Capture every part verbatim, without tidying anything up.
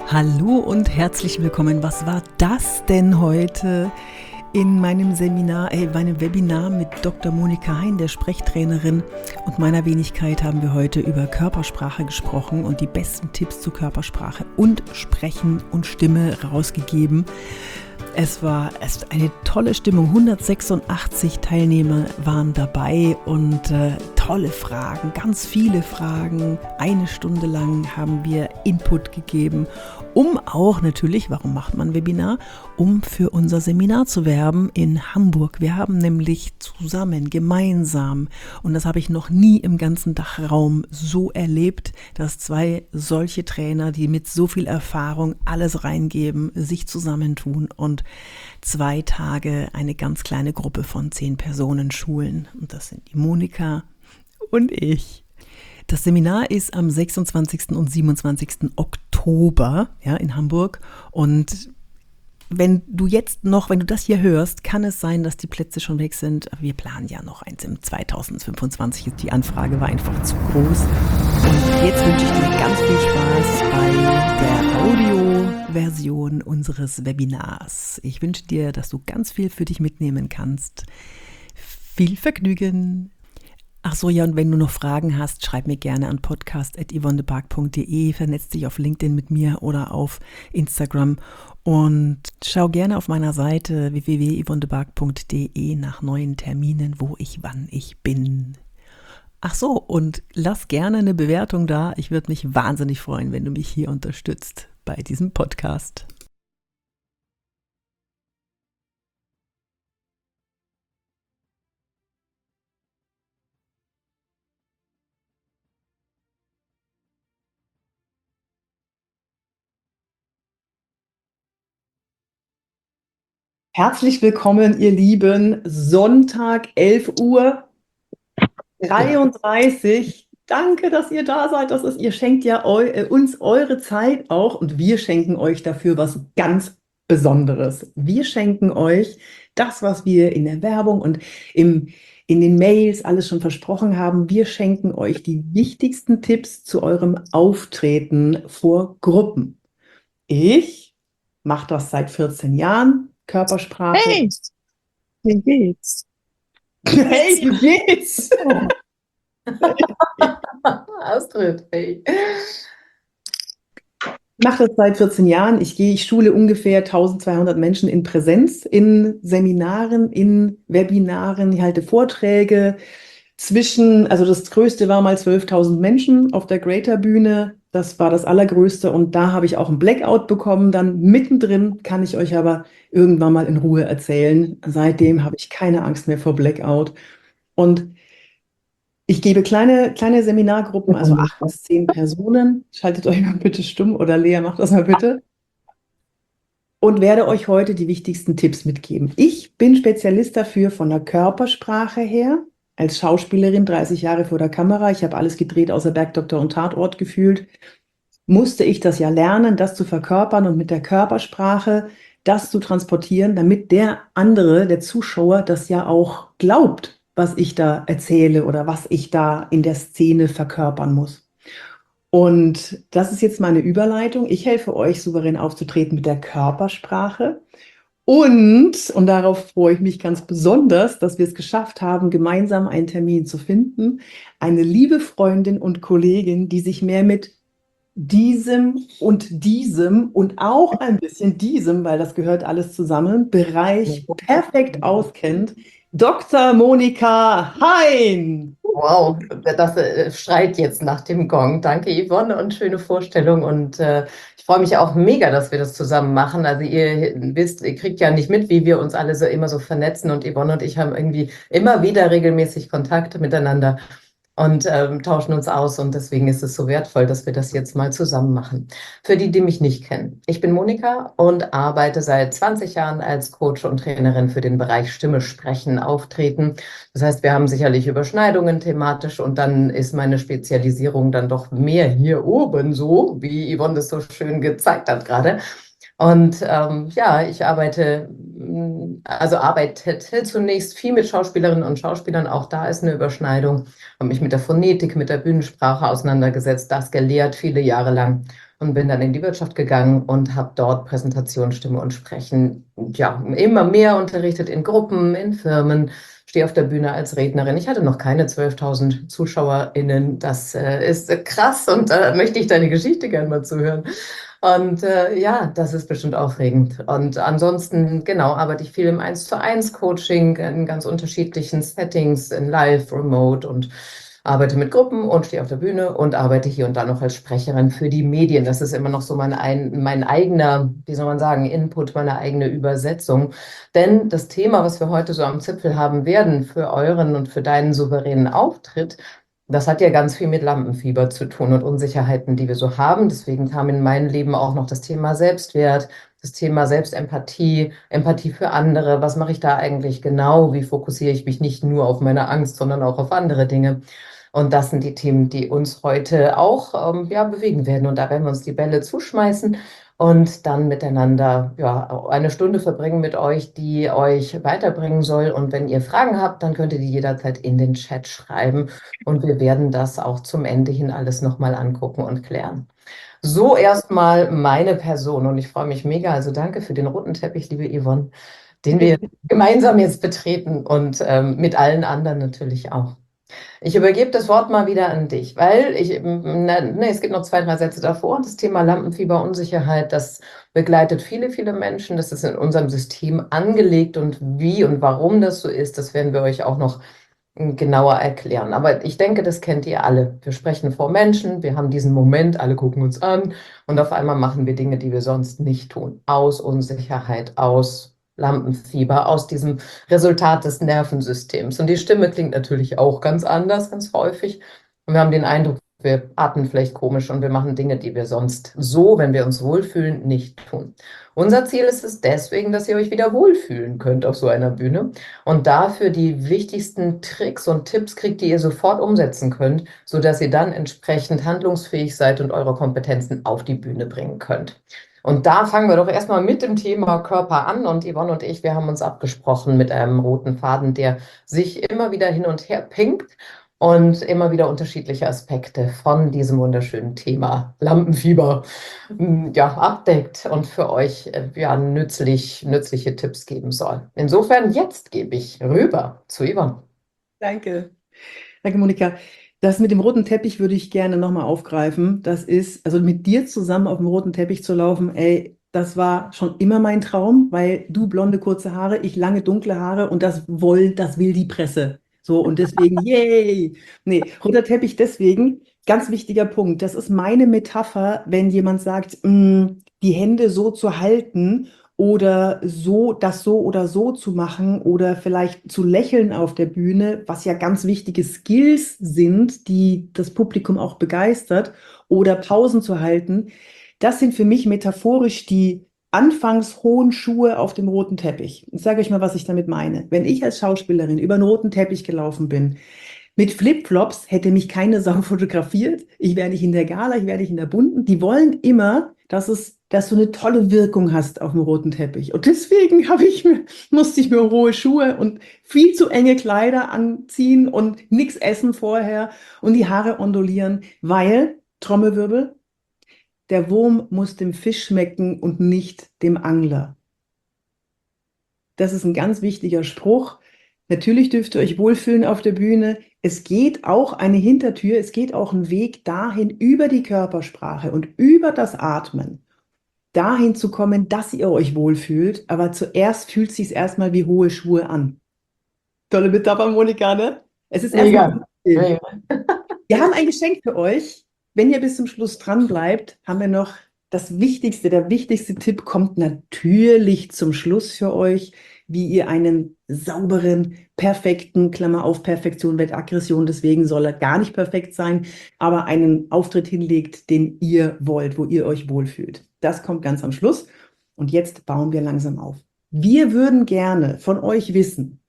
Hallo und herzlich willkommen. Was war das denn heute in meinem Seminar, äh, meinem Webinar mit Doktor Monika Hein, der Sprechtrainerin, und meiner Wenigkeit haben wir heute über Körpersprache gesprochen und die besten Tipps zu Körpersprache und Sprechen und Stimme rausgegeben. Es war erst eine tolle Stimmung. hundertsechsundachtzig Teilnehmer waren dabei und äh, tolle Fragen, ganz viele Fragen. Eine Stunde lang haben wir Input gegeben, um auch natürlich, warum macht man Webinar? Um für unser Seminar zu werben in Hamburg. Wir haben nämlich zusammen, gemeinsam, und das habe ich noch nie im ganzen Dachraum so erlebt, dass zwei solche Trainer, die mit so viel Erfahrung alles reingeben, sich zusammentun und zwei Tage eine ganz kleine Gruppe von zehn Personen schulen. Und das sind die Monika und ich. Das Seminar ist am sechsundzwanzigsten und siebenundzwanzigsten Oktober, ja, in Hamburg. Und wenn du jetzt noch, wenn du das hier hörst, kann es sein, dass die Plätze schon weg sind. Wir planen ja noch eins im zweitausendfünfundzwanzig. Die Anfrage war einfach zu groß. Und jetzt wünsche ich dir ganz viel Spaß bei der Audioversion unseres Webinars. Ich wünsche dir, dass du ganz viel für dich mitnehmen kannst. Viel Vergnügen! Ach so, ja, und wenn du noch Fragen hast, schreib mir gerne an podcast at yvonnebark punkt de, vernetz dich auf LinkedIn mit mir oder auf Instagram und schau gerne auf meiner Seite w w w punkt yvonnebark punkt de nach neuen Terminen, wo ich wann ich bin. Ach so, und lass gerne eine Bewertung da. Ich würde mich wahnsinnig freuen, wenn du mich hier unterstützt bei diesem Podcast. Herzlich willkommen, ihr Lieben. Sonntag, elf Uhr dreiunddreißig. Danke, dass ihr da seid. Das ist, ihr schenkt ja eu, äh, uns eure Zeit auch und wir schenken euch dafür was ganz Besonderes. Wir schenken euch das, was wir in der Werbung und im, in den Mails alles schon versprochen haben. Wir schenken euch die wichtigsten Tipps zu eurem Auftreten vor Gruppen. Ich mache das seit vierzehn Jahren. Körpersprache. Hey, wie geht's? Hey, wie geht's? Astrid, hey. Ich mache das seit vierzehn Jahren. Ich gehe, ich schule ungefähr eintausendzweihundert Menschen in Präsenz, in Seminaren, in Webinaren. Ich halte Vorträge zwischen, also das größte war mal zwölftausend Menschen auf der Greater Bühne. Das war das allergrößte und da habe ich auch einen Blackout bekommen. Dann mittendrin kann ich euch aber irgendwann mal in Ruhe erzählen. Seitdem habe ich keine Angst mehr vor Blackout. Und ich gebe kleine, kleine Seminargruppen, also acht bis zehn Personen. Schaltet euch mal bitte stumm oder Lea, macht das mal bitte. Und werde euch heute die wichtigsten Tipps mitgeben. Ich bin Spezialist dafür von der Körpersprache her. Als Schauspielerin dreißig Jahre vor der Kamera, ich habe alles gedreht außer Bergdoktor und Tatort gefühlt, musste ich das ja lernen, das zu verkörpern und mit der Körpersprache das zu transportieren, damit der andere, der Zuschauer, das ja auch glaubt, was ich da erzähle oder was ich da in der Szene verkörpern muss. Und das ist jetzt meine Überleitung. Ich helfe euch, souverän aufzutreten mit der Körpersprache. Und, und darauf freue ich mich ganz besonders, dass wir es geschafft haben, gemeinsam einen Termin zu finden. Eine liebe Freundin und Kollegin, die sich mehr mit diesem und diesem und auch ein bisschen diesem, weil das gehört alles zusammen, Bereich perfekt auskennt. Doktor Monika Hein. Wow, das äh, schreit jetzt nach dem Gong. Danke, Yvonne, und schöne Vorstellung. Und äh, ich freue mich auch mega, dass wir das zusammen machen. Also ihr wisst, ihr kriegt ja nicht mit, wie wir uns alle so immer so vernetzen. Und Yvonne und ich haben irgendwie immer wieder regelmäßig Kontakte miteinander und ähm, tauschen uns aus. Und deswegen ist es so wertvoll, dass wir das jetzt mal zusammen machen. Für die, die mich nicht kennen. Ich bin Monika und arbeite seit zwanzig Jahren als Coach und Trainerin für den Bereich Stimme, Sprechen, Auftreten. Das heißt, wir haben sicherlich Überschneidungen thematisch und dann ist meine Spezialisierung dann doch mehr hier oben so, wie Yvonne das so schön gezeigt hat gerade. Und ähm, ja, ich arbeite, mm, also arbeitete zunächst viel mit Schauspielerinnen und Schauspielern. Auch da ist eine Überschneidung. Habe mich mit der Phonetik, mit der Bühnensprache auseinandergesetzt, das gelehrt viele Jahre lang und bin dann in die Wirtschaft gegangen und habe dort Präsentation, Stimme und Sprechen, ja, immer mehr unterrichtet in Gruppen, in Firmen. Stehe auf der Bühne als Rednerin. Ich hatte noch keine zwölftausend ZuschauerInnen. Das äh, ist äh, krass und da möchte ich deine Geschichte gerne mal zuhören. Und äh, ja, das ist bestimmt aufregend. Und ansonsten, genau, arbeite ich viel im eins zu eins Coaching in ganz unterschiedlichen Settings, in Live, Remote und arbeite mit Gruppen und stehe auf der Bühne und arbeite hier und da noch als Sprecherin für die Medien. Das ist immer noch so mein, ein, mein eigener, wie soll man sagen, Input, meine eigene Übersetzung. Denn das Thema, was wir heute so am Zipfel haben werden für euren und für deinen souveränen Auftritt, das hat ja ganz viel mit Lampenfieber zu tun und Unsicherheiten, die wir so haben. Deswegen kam in mein Leben auch noch das Thema Selbstwert, das Thema Selbstempathie, Empathie für andere. Was mache ich da eigentlich genau? Wie fokussiere ich mich nicht nur auf meine Angst, sondern auch auf andere Dinge? Und das sind die Themen, die uns heute auch ähm, ja, bewegen werden. Und da werden wir uns die Bälle zuschmeißen und dann miteinander ja, eine Stunde verbringen mit euch, die euch weiterbringen soll. Und wenn ihr Fragen habt, dann könnt ihr die jederzeit in den Chat schreiben. Und wir werden das auch zum Ende hin alles nochmal angucken und klären. So erstmal meine Person. Und ich freue mich mega. Also danke für den roten Teppich, liebe Yvonne, den wir gemeinsam jetzt betreten und ähm, mit allen anderen natürlich auch. Ich übergebe das Wort mal wieder an dich, weil ich, ne, ne, es gibt noch zwei, drei Sätze davor. Das Thema Lampenfieber, Unsicherheit, das begleitet viele, viele Menschen. Das ist in unserem System angelegt und wie und warum das so ist, das werden wir euch auch noch genauer erklären. Aber ich denke, das kennt ihr alle. Wir sprechen vor Menschen, wir haben diesen Moment, alle gucken uns an und auf einmal machen wir Dinge, die wir sonst nicht tun. Aus Unsicherheit, aus Lampenfieber, aus diesem Resultat des Nervensystems. Und die Stimme klingt natürlich auch ganz anders, ganz häufig. Und wir haben den Eindruck, wir atmen vielleicht komisch und wir machen Dinge, die wir sonst so, wenn wir uns wohlfühlen, nicht tun. Unser Ziel ist es deswegen, dass ihr euch wieder wohlfühlen könnt auf so einer Bühne und dafür die wichtigsten Tricks und Tipps kriegt, die ihr sofort umsetzen könnt, sodass ihr dann entsprechend handlungsfähig seid und eure Kompetenzen auf die Bühne bringen könnt. Und da fangen wir doch erstmal mit dem Thema Körper an. Und Yvonne und ich, wir haben uns abgesprochen mit einem roten Faden, der sich immer wieder hin und her pinkt und immer wieder unterschiedliche Aspekte von diesem wunderschönen Thema Lampenfieber ja, abdeckt und für euch äh, ja, nützlich, nützliche Tipps geben soll. Insofern, jetzt gebe ich rüber zu Yvonne. Danke. Danke, Monika. Das mit dem roten Teppich würde ich gerne nochmal aufgreifen. Das ist, also mit dir zusammen auf dem roten Teppich zu laufen, ey, das war schon immer mein Traum, weil du blonde, kurze Haare, ich lange, dunkle Haare und das will, das will die Presse. So, und deswegen, yay! Nee, roter Teppich deswegen, ganz wichtiger Punkt. Das ist meine Metapher, wenn jemand sagt, mh, die Hände so zu halten oder so, das so oder so zu machen oder vielleicht zu lächeln auf der Bühne, was ja ganz wichtige Skills sind, die das Publikum auch begeistert, oder Pausen zu halten. Das sind für mich metaphorisch die anfangs hohen Schuhe auf dem roten Teppich. Ich sage euch mal, was ich damit meine. Wenn ich als Schauspielerin über einen roten Teppich gelaufen bin, mit Flipflops hätte mich keine Sau fotografiert. Ich wäre nicht in der Gala, ich wäre nicht in der Bunten. Die wollen immer, dass es, dass du eine tolle Wirkung hast auf dem roten Teppich. Und deswegen habe ich mir, musste ich mir hohe Schuhe und viel zu enge Kleider anziehen und nichts essen vorher und die Haare ondulieren, weil, Trommelwirbel, der Wurm muss dem Fisch schmecken und nicht dem Angler. Das ist ein ganz wichtiger Spruch. Natürlich dürft ihr euch wohlfühlen auf der Bühne. Es geht auch eine Hintertür, es geht auch ein Weg dahin über die Körpersprache und über das Atmen, dahin zu kommen, dass ihr euch wohlfühlt. Aber zuerst fühlt es sich erstmal wie hohe Schuhe an. Tolle Metapher, Monika, ne? Es ist erstmal. Wir haben ein Geschenk für euch. Wenn ihr bis zum Schluss dran bleibt, haben wir noch das Wichtigste. Der wichtigste Tipp kommt natürlich zum Schluss für euch, wie ihr einen sauberen, perfekten, Klammer auf Perfektion, wird Aggression, deswegen soll er gar nicht perfekt sein, aber einen Auftritt hinlegt, den ihr wollt, wo ihr euch wohlfühlt. Das kommt ganz am Schluss. Und jetzt bauen wir langsam auf. Wir würden gerne von euch wissen,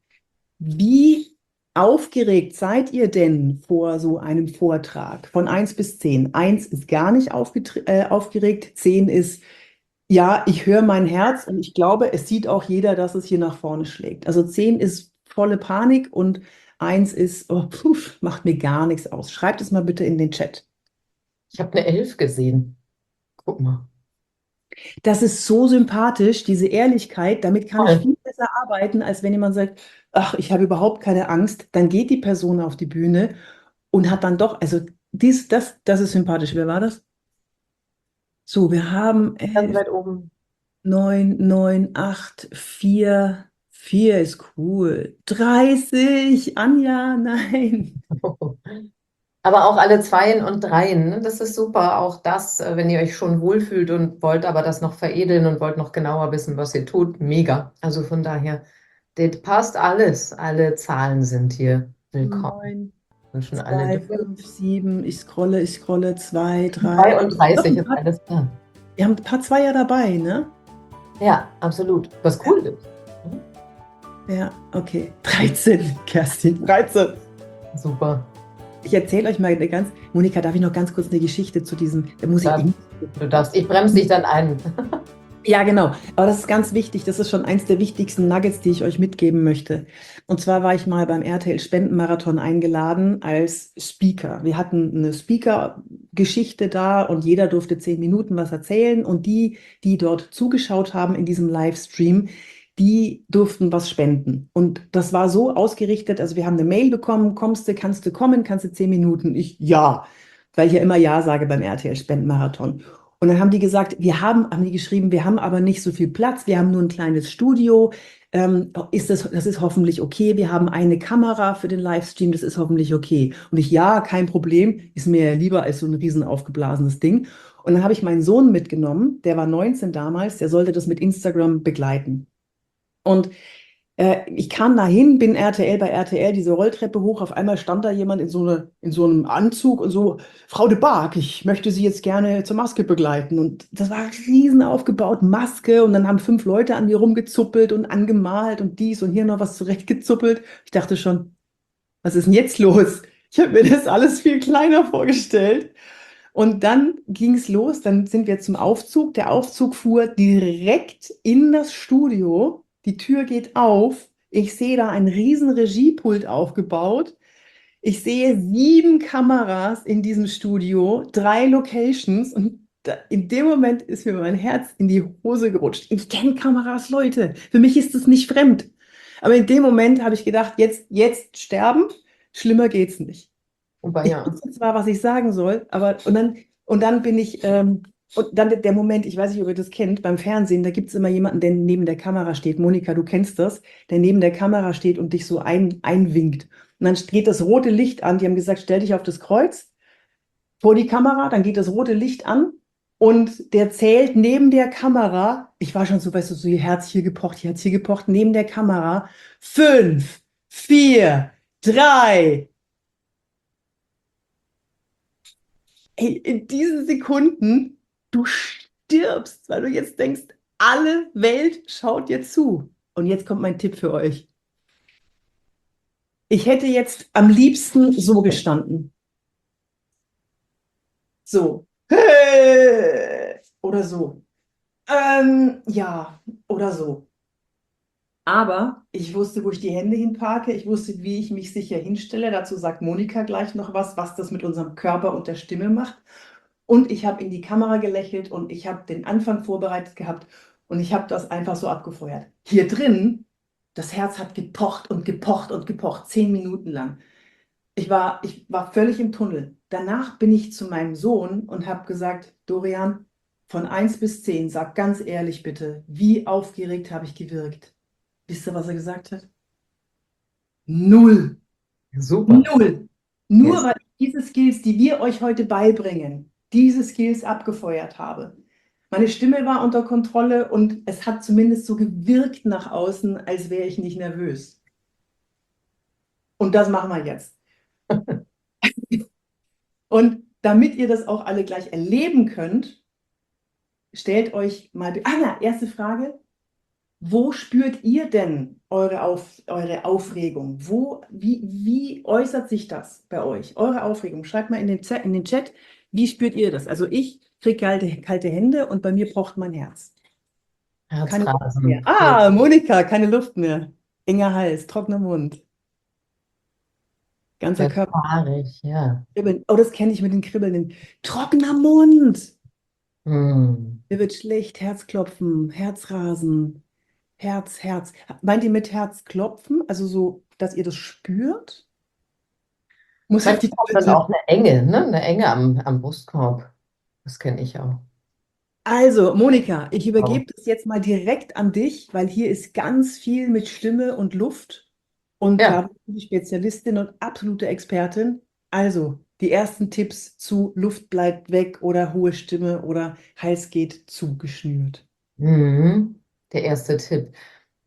wie aufgeregt seid ihr denn vor so einem Vortrag von eins bis zehn? eins ist gar nicht aufge äh, aufgeregt, zehn ist Ja, ich höre mein Herz und ich glaube, es sieht auch jeder, dass es hier nach vorne schlägt. Also zehn ist volle Panik und eins ist, oh, puh, macht mir gar nichts aus. Schreibt es mal bitte in den Chat. Ich habe eine Elf gesehen. Guck mal. Das ist so sympathisch, diese Ehrlichkeit. Damit kann ich Toll. viel besser arbeiten, als wenn jemand sagt, ach, ich habe überhaupt keine Angst. Dann geht die Person auf die Bühne und hat dann doch, also dies, das, das ist sympathisch. Wer war das? So, wir haben Ganz elf, weit oben. neun, neun, acht, vier. vier ist cool. dreißig, Anja, nein. Aber auch alle Zweien und Dreien, ne? Das ist super. Auch das, äh, wenn ihr euch schon wohlfühlt und wollt aber das noch veredeln und wollt noch genauer wissen, was ihr tut, mega. Also von daher, das passt alles. Alle Zahlen sind hier willkommen. neun, Sind schon alle zwei, durch. fünf, sieben. Ich scrolle, ich scrolle. zwei, drei. Doch, dreiunddreißig ein ist paar, alles da. wir haben ein paar Zweier dabei, ne? Ja, absolut. Was Ja, cool ist. ja, okay. dreizehn, Kerstin, dreizehn. Super. Ich erzähle euch mal eine ganz, Monika, darf ich noch ganz kurz eine Geschichte zu diesem, da muss ich, Das, du darfst, ich bremse dich dann ein. ja, genau. Aber das ist ganz wichtig. Das ist schon eins der wichtigsten Nuggets, die ich euch mitgeben möchte. Und zwar war ich mal beim R T L Spendenmarathon eingeladen als Speaker. Wir hatten eine Speaker-Geschichte da und jeder durfte zehn Minuten was erzählen. Und die, die dort zugeschaut haben in diesem Livestream, die durften was spenden. Und das war so ausgerichtet. Also wir haben eine Mail bekommen, kommst du, kannst du kommen, kannst du zehn Minuten? Ich, ja, weil ich ja immer Ja sage beim R T L Spendenmarathon. Und dann haben die gesagt, wir haben, haben die geschrieben, wir haben aber nicht so viel Platz, wir haben nur ein kleines Studio. Ähm, ist das, das ist hoffentlich okay. Wir haben eine Kamera für den Livestream, das ist hoffentlich okay. Und ich, ja, kein Problem, ist mir ja lieber als so ein riesen aufgeblasenes Ding. Und dann habe ich meinen Sohn mitgenommen, der war neunzehn damals, der sollte das mit Instagram begleiten. Und äh, ich kam dahin, bin R T L bei R T L, diese Rolltreppe hoch. Auf einmal stand da jemand in so, eine, in so einem Anzug und so, Frau de Barg, ich möchte Sie jetzt gerne zur Maske begleiten. Und das war riesen aufgebaut, Maske. Und dann haben fünf Leute an mir rumgezuppelt und angemalt und dies und hier noch was zurechtgezuppelt. Ich dachte schon, was ist denn jetzt los? Ich habe mir das alles viel kleiner vorgestellt. Und dann ging es los, dann sind wir zum Aufzug. Der Aufzug fuhr direkt in das Studio. Die Tür geht auf. Ich sehe da ein riesen Regiepult aufgebaut. Ich sehe sieben Kameras in diesem Studio, drei Locations. Und da, in dem Moment ist mir mein Herz in die Hose gerutscht. Ich kenne Kameras, Leute. Für mich ist es nicht fremd. Aber in dem Moment habe ich gedacht, jetzt, jetzt sterben. Schlimmer geht's nicht. Wobei, Ich ja. wusste zwar, was ich sagen soll, aber und dann, und dann bin ich, ähm, und dann der der Moment, ich weiß nicht, ob ihr das kennt, beim Fernsehen, da gibt es immer jemanden, der neben der Kamera steht. Monika, du kennst das, der neben der Kamera steht und dich so ein, einwinkt. Und dann geht das rote Licht an. Die haben gesagt, stell dich auf das Kreuz vor die Kamera, dann geht das rote Licht an und der zählt neben der Kamera, ich war schon so, weißt du, so ihr Herz hier gepocht, ihr Herz hier gepocht, neben der Kamera, fünf, vier, drei. Ey, in diesen Sekunden, du stirbst, weil du jetzt denkst, alle Welt schaut dir zu. Und jetzt kommt mein Tipp für euch. Ich hätte jetzt am liebsten so gestanden. So. Oder so. Ähm, ja, oder so. Aber ich wusste, wo ich die Hände hinparke. Ich wusste, wie ich mich sicher hinstelle. Dazu sagt Monika gleich noch was, was das mit unserem Körper und der Stimme macht. Und ich habe in die Kamera gelächelt und ich habe den Anfang vorbereitet gehabt und ich habe das einfach so abgefeuert. Hier drin, das Herz hat gepocht und gepocht und gepocht, zehn Minuten lang. Ich war, ich war völlig im Tunnel. Danach bin ich zu meinem Sohn und habe gesagt, Dorian, von eins bis zehn, sag ganz ehrlich bitte, wie aufgeregt habe ich gewirkt? Wisst ihr, was er gesagt hat? Null. Super. Null. Nur Yes. weil ich diese Skills, die wir euch heute beibringen, diese Skills abgefeuert habe. Meine Stimme war unter Kontrolle und es hat zumindest so gewirkt nach außen, als wäre ich nicht nervös. Und das machen wir jetzt. Und damit ihr das auch alle gleich erleben könnt, stellt euch mal, ah ja, erste Frage. Wo spürt ihr denn eure, Auf, eure Aufregung? Wo, wie, wie äußert sich das bei euch? Eure Aufregung. Schreibt mal in den, Z- in den Chat, wie spürt ihr das? Also ich kriege kalte, kalte Hände und bei mir pocht mein Herz. Keine Luft mehr. Herzrasen, cool. Ah, Monika, keine Luft mehr. Enger Hals, trockener Mund, ganzer Wird Körper fahrig, ja. kribbeln. Oh, das kenne ich mit den Kribbeln. Trockener Mund. Hm. Mir wird schlecht, Herzklopfen, Herzrasen, Herz, Herz. Meint ihr mit Herzklopfen? Also so, dass ihr das spürt? Muss auf Manchmal die hat man Toilette. auch eine Enge, ne? Eine Enge am, am Brustkorb. Das kenne ich auch. Also, Monika, ich Auch. übergebe das jetzt mal direkt an dich, weil hier ist ganz viel mit Stimme und Luft. Und da Ja. bist du die Spezialistin und absolute Expertin. Also, die ersten Tipps zu Luft bleibt weg oder hohe Stimme oder Hals geht zugeschnürt. Mhm. Der erste Tipp.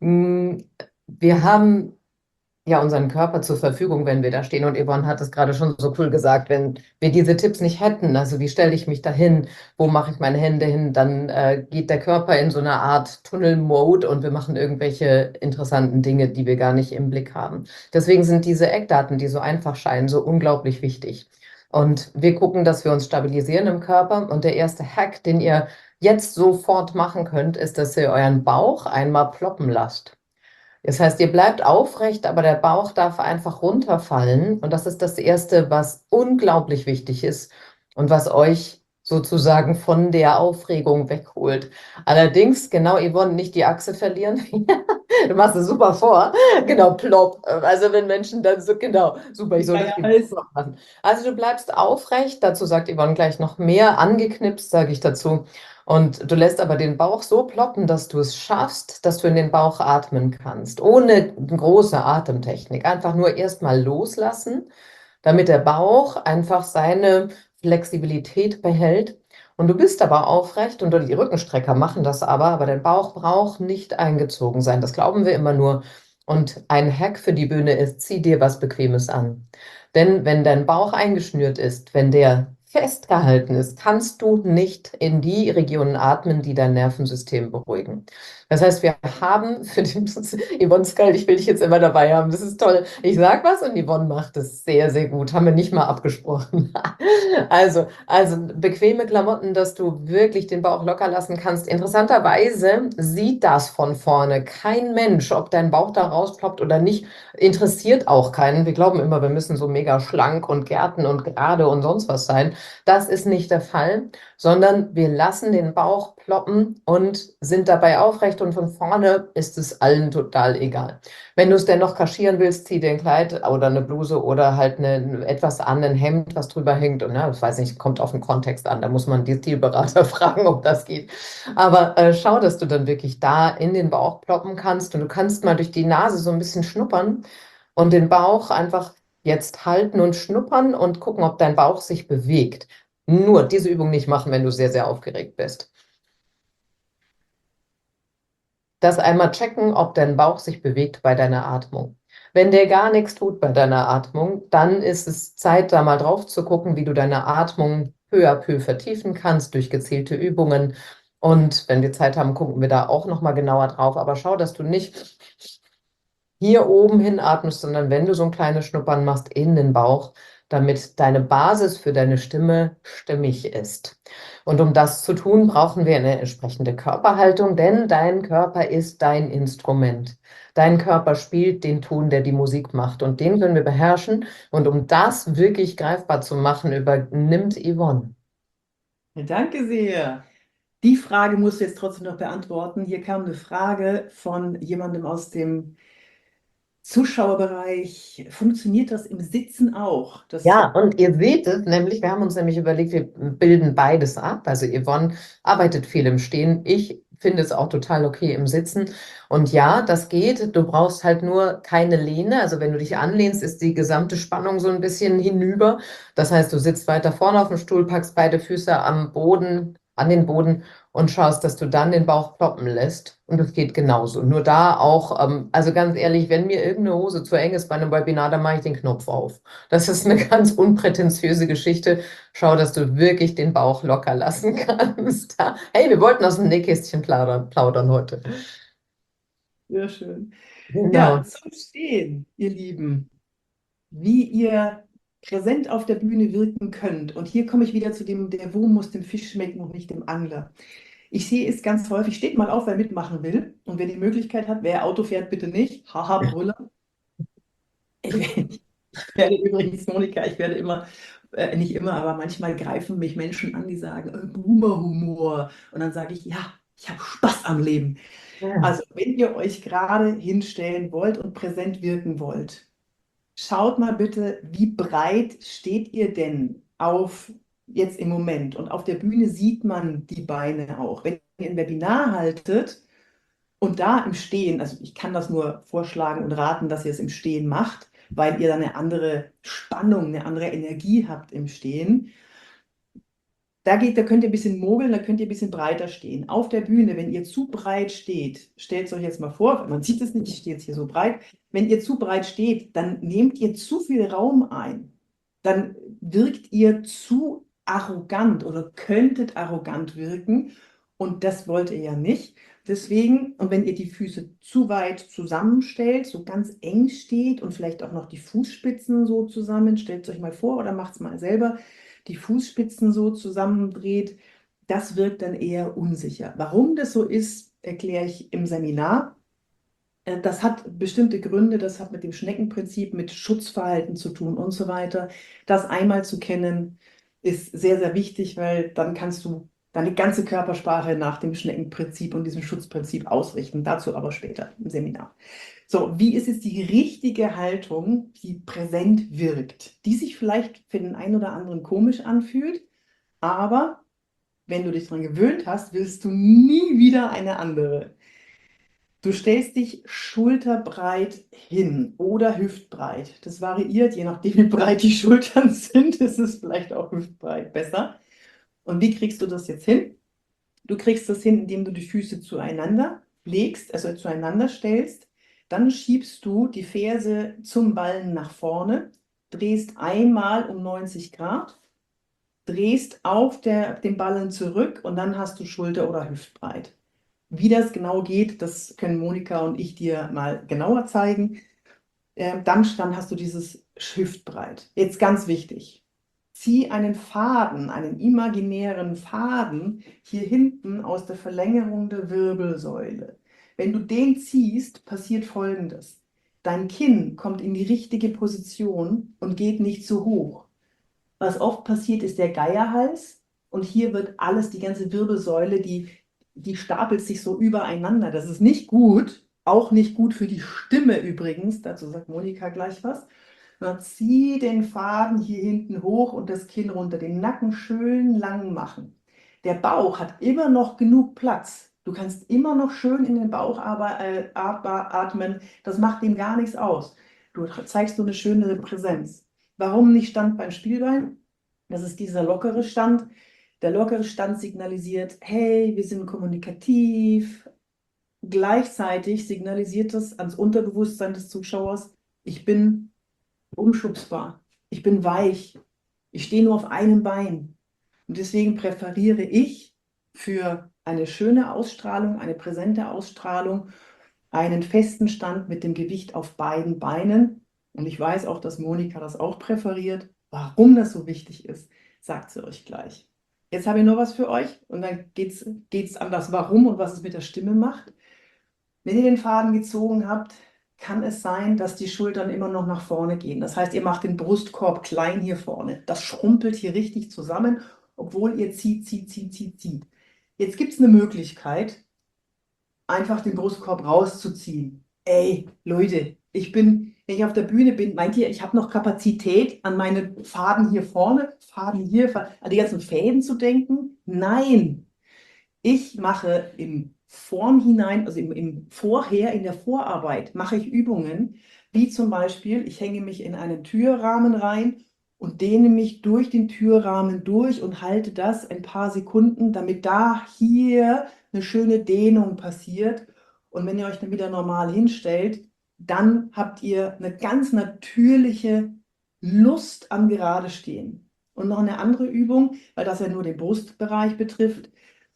Mm, Wir haben ja unseren Körper zur Verfügung, wenn wir da stehen. Und Yvonne hat es gerade schon so cool gesagt, wenn wir diese Tipps nicht hätten, also wie stelle ich mich da hin, wo mache ich meine Hände hin, dann äh, geht der Körper in so eine Art Tunnel-Mode und wir machen irgendwelche interessanten Dinge, die wir gar nicht im Blick haben. Deswegen sind diese Eckdaten, die so einfach scheinen, so unglaublich wichtig. Und wir gucken, dass wir uns stabilisieren im Körper. Und der erste Hack, den ihr jetzt sofort machen könnt, ist, dass ihr euren Bauch einmal ploppen lasst. Das heißt, ihr bleibt aufrecht, aber der Bauch darf einfach runterfallen. Und das ist das Erste, was unglaublich wichtig ist und was euch sozusagen von der Aufregung wegholt. Allerdings, genau, Yvonne, nicht die Achse verlieren. Du machst es super vor. Genau, plopp. Also wenn Menschen dann so, genau, super, ich soll Ja, das ja, Baby alles. plopp machen. Also du bleibst aufrecht, dazu sagt Yvonne gleich noch mehr, angeknipst, sage ich dazu. Und du lässt aber den Bauch so ploppen, dass du es schaffst, dass du in den Bauch atmen kannst, ohne große Atemtechnik. Einfach nur erstmal loslassen, damit der Bauch einfach seine Flexibilität behält. Und du bist aber aufrecht und die Rückenstrecker machen das aber, aber der Bauch braucht nicht eingezogen sein. Das glauben wir immer nur. Und ein Hack für die Bühne ist, zieh dir was Bequemes an. Denn wenn dein Bauch eingeschnürt ist, wenn der festgehalten ist, kannst du nicht in die Regionen atmen, die dein Nervensystem beruhigen. Das heißt, wir haben für den Yvonne Skald, ich will dich jetzt immer dabei haben, das ist toll. Ich sag was und Yvonne macht es sehr, sehr gut. Haben wir nicht mal abgesprochen. Also, also bequeme Klamotten, dass du wirklich den Bauch locker lassen kannst. Interessanterweise sieht das von vorne kein Mensch, ob dein Bauch da rausploppt oder nicht. Interessiert auch keinen. Wir glauben immer, wir müssen so mega schlank und gärten und gerade und sonst was sein. Das ist nicht der Fall, sondern wir lassen den Bauch ploppen und sind dabei aufrecht und von vorne ist es allen total egal. Wenn du es dennoch kaschieren willst, zieh dir ein Kleid oder eine Bluse oder halt eine, etwas an, ein Hemd, was drüber hängt. Und ja, ich weiß nicht, kommt auf den Kontext an. Da muss man die Stilberater fragen, ob das geht. Aber äh, schau, dass du dann wirklich da in den Bauch ploppen kannst und du kannst mal durch die Nase so ein bisschen schnuppern und den Bauch einfach jetzt halten und schnuppern und gucken, ob dein Bauch sich bewegt. Nur diese Übung nicht machen, wenn du sehr, sehr aufgeregt bist. Das einmal checken, ob dein Bauch sich bewegt bei deiner Atmung. Wenn der gar nichts tut bei deiner Atmung, dann ist es Zeit, da mal drauf zu gucken, wie du deine Atmung peu à peu vertiefen kannst durch gezielte Übungen. Und wenn wir Zeit haben, gucken wir da auch noch mal genauer drauf. Aber schau, dass du nicht hier oben hin atmest, sondern wenn du so ein kleines Schnuppern machst in den Bauch, damit deine Basis für deine Stimme stimmig ist. Und um das zu tun, brauchen wir eine entsprechende Körperhaltung, denn dein Körper ist dein Instrument. Dein Körper spielt den Ton, der die Musik macht und den können wir beherrschen. Und um das wirklich greifbar zu machen, übernimmt Yvonne. Danke sehr. Die Frage musst du jetzt trotzdem noch beantworten. Hier kam eine Frage von jemandem aus dem Zuschauerbereich. Funktioniert das im Sitzen auch? Das, Ja, und ihr seht es, nämlich, wir haben uns nämlich überlegt, wir bilden beides ab. Also Yvonne arbeitet viel im Stehen. Ich finde es auch total okay im Sitzen. Und ja, das geht. Du brauchst halt nur keine Lehne. Also wenn du dich anlehnst, ist die gesamte Spannung so ein bisschen hinüber. Das heißt, du sitzt weiter vorne auf dem Stuhl, packst beide Füße am Boden, an den Boden und schaust, dass du dann den Bauch ploppen lässt. Und es geht genauso. Nur da auch, ähm, also ganz ehrlich, wenn mir irgendeine Hose zu eng ist bei einem Webinar, dann mache ich den Knopf auf. Das ist eine ganz unprätentiöse Geschichte. Schau, dass du wirklich den Bauch locker lassen kannst. Hey, wir wollten aus dem Nähkästchen plaudern, plaudern heute. sehr schön. Ja, Genau. zum Stehen, ihr Lieben, wie ihr präsent auf der Bühne wirken könnt. Und hier komme ich wieder zu dem, der Wurm muss dem Fisch schmecken und nicht dem Angler. Ich sehe es ganz häufig, steht mal auf, wer mitmachen will. Und wer die Möglichkeit hat, wer Auto fährt, bitte nicht. Haha, Brüller. Ich, ich werde übrigens, Monika, ich werde immer, äh, nicht immer, aber manchmal greifen mich Menschen an, die sagen, äh, Boomer-Humor. Und dann sage ich, ja, ich habe Spaß am Leben. Ja. Also, wenn ihr euch gerade hinstellen wollt und präsent wirken wollt, schaut mal bitte, wie breit steht ihr denn auf jetzt im Moment? Und auf der Bühne sieht man die Beine auch. Wenn ihr ein Webinar haltet und da im Stehen, also ich kann das nur vorschlagen und raten, dass ihr es im Stehen macht, weil ihr dann eine andere Spannung, eine andere Energie habt im Stehen. Da geht, da könnt ihr ein bisschen mogeln, da könnt ihr ein bisschen breiter stehen. Auf der Bühne, wenn ihr zu breit steht, stellt es euch jetzt mal vor, man sieht es nicht, ich stehe jetzt hier so breit. Wenn ihr zu breit steht, dann nehmt ihr zu viel Raum ein. Dann wirkt ihr zu arrogant oder könntet arrogant wirken. Und das wollt ihr ja nicht. Deswegen, und wenn ihr die Füße zu weit zusammenstellt, so ganz eng steht und vielleicht auch noch die Fußspitzen so zusammen, stellt es euch mal vor oder macht es mal selber, die Fußspitzen so zusammendreht, das wirkt dann eher unsicher. Warum das so ist, erkläre ich im Seminar. Äh, Das hat bestimmte Gründe, das hat mit dem Schneckenprinzip, mit Schutzverhalten zu tun und so weiter. Das einmal zu kennen, ist sehr, sehr wichtig, weil dann kannst du deine ganze Körpersprache nach dem Schneckenprinzip und diesem Schutzprinzip ausrichten. Dazu aber später im Seminar. So, wie ist es die richtige Haltung, die präsent wirkt, die sich vielleicht für den einen oder anderen komisch anfühlt, aber wenn du dich daran gewöhnt hast, willst du nie wieder eine andere. Du stellst dich schulterbreit hin oder hüftbreit. Das variiert, je nachdem, wie breit die Schultern sind, ist es vielleicht auch hüftbreit besser. Und wie kriegst du das jetzt hin? Du kriegst das hin, indem du die Füße zueinander legst, also zueinander stellst. Dann schiebst du die Ferse zum Ballen nach vorne, drehst einmal um neunzig Grad, drehst auf der, den Ballen zurück und dann hast du Schulter- oder Hüftbreit. Wie das genau geht, das können Monika und ich dir mal genauer zeigen. Ähm, dann, dann hast du dieses Hüftbreit. Jetzt ganz wichtig. Zieh einen Faden, einen imaginären Faden hier hinten aus der Verlängerung der Wirbelsäule. Wenn du den ziehst, passiert Folgendes. Dein Kinn kommt in die richtige Position und geht nicht zu hoch. Was oft passiert, ist der Geierhals und hier wird alles, die ganze Wirbelsäule, die, die stapelt sich so übereinander. Das ist nicht gut, auch nicht gut für die Stimme übrigens. Dazu sagt Monika gleich was. Dann zieh den Faden hier hinten hoch und das Kinn runter, den Nacken schön lang machen. Der Bauch hat immer noch genug Platz. Du kannst immer noch schön in den Bauch aber, äh, atmen. Das macht dem gar nichts aus. Du zeigst nur eine schöne Präsenz. Warum nicht Standbein, Spielbein? Das ist dieser lockere Stand. Der lockere Stand signalisiert, hey, wir sind kommunikativ. Gleichzeitig signalisiert das ans Unterbewusstsein des Zuschauers, ich bin umschubsbar, ich bin weich, ich stehe nur auf einem Bein. Und deswegen präferiere ich für eine schöne Ausstrahlung, eine präsente Ausstrahlung, einen festen Stand mit dem Gewicht auf beiden Beinen. Und ich weiß auch, dass Monika das auch präferiert. Warum das so wichtig ist, sagt sie euch gleich. Jetzt habe ich noch was für euch und dann geht es geht's an das Warum und was es mit der Stimme macht. Wenn ihr den Faden gezogen habt, kann es sein, dass die Schultern immer noch nach vorne gehen. Das heißt, ihr macht den Brustkorb klein hier vorne. Das schrumpelt hier richtig zusammen, obwohl ihr zieht, zieht, zieht, zieht, zieht. Jetzt gibt es eine Möglichkeit, einfach den Brustkorb rauszuziehen. Ey, Leute, ich bin, wenn ich auf der Bühne bin, meint ihr, ich habe noch Kapazität, an meine Faden hier vorne, Faden hier, an die ganzen Fäden zu denken? Nein, ich mache im Vornhinein, also im, im Vorher, in der Vorarbeit, mache ich Übungen, wie zum Beispiel, ich hänge mich in einen Türrahmen rein und dehne mich durch den Türrahmen durch und halte das ein paar Sekunden, damit da hier eine schöne Dehnung passiert. Und wenn ihr euch dann wieder normal hinstellt, dann habt ihr eine ganz natürliche Lust am Geradestehen. Und noch eine andere Übung, weil das ja nur den Brustbereich betrifft.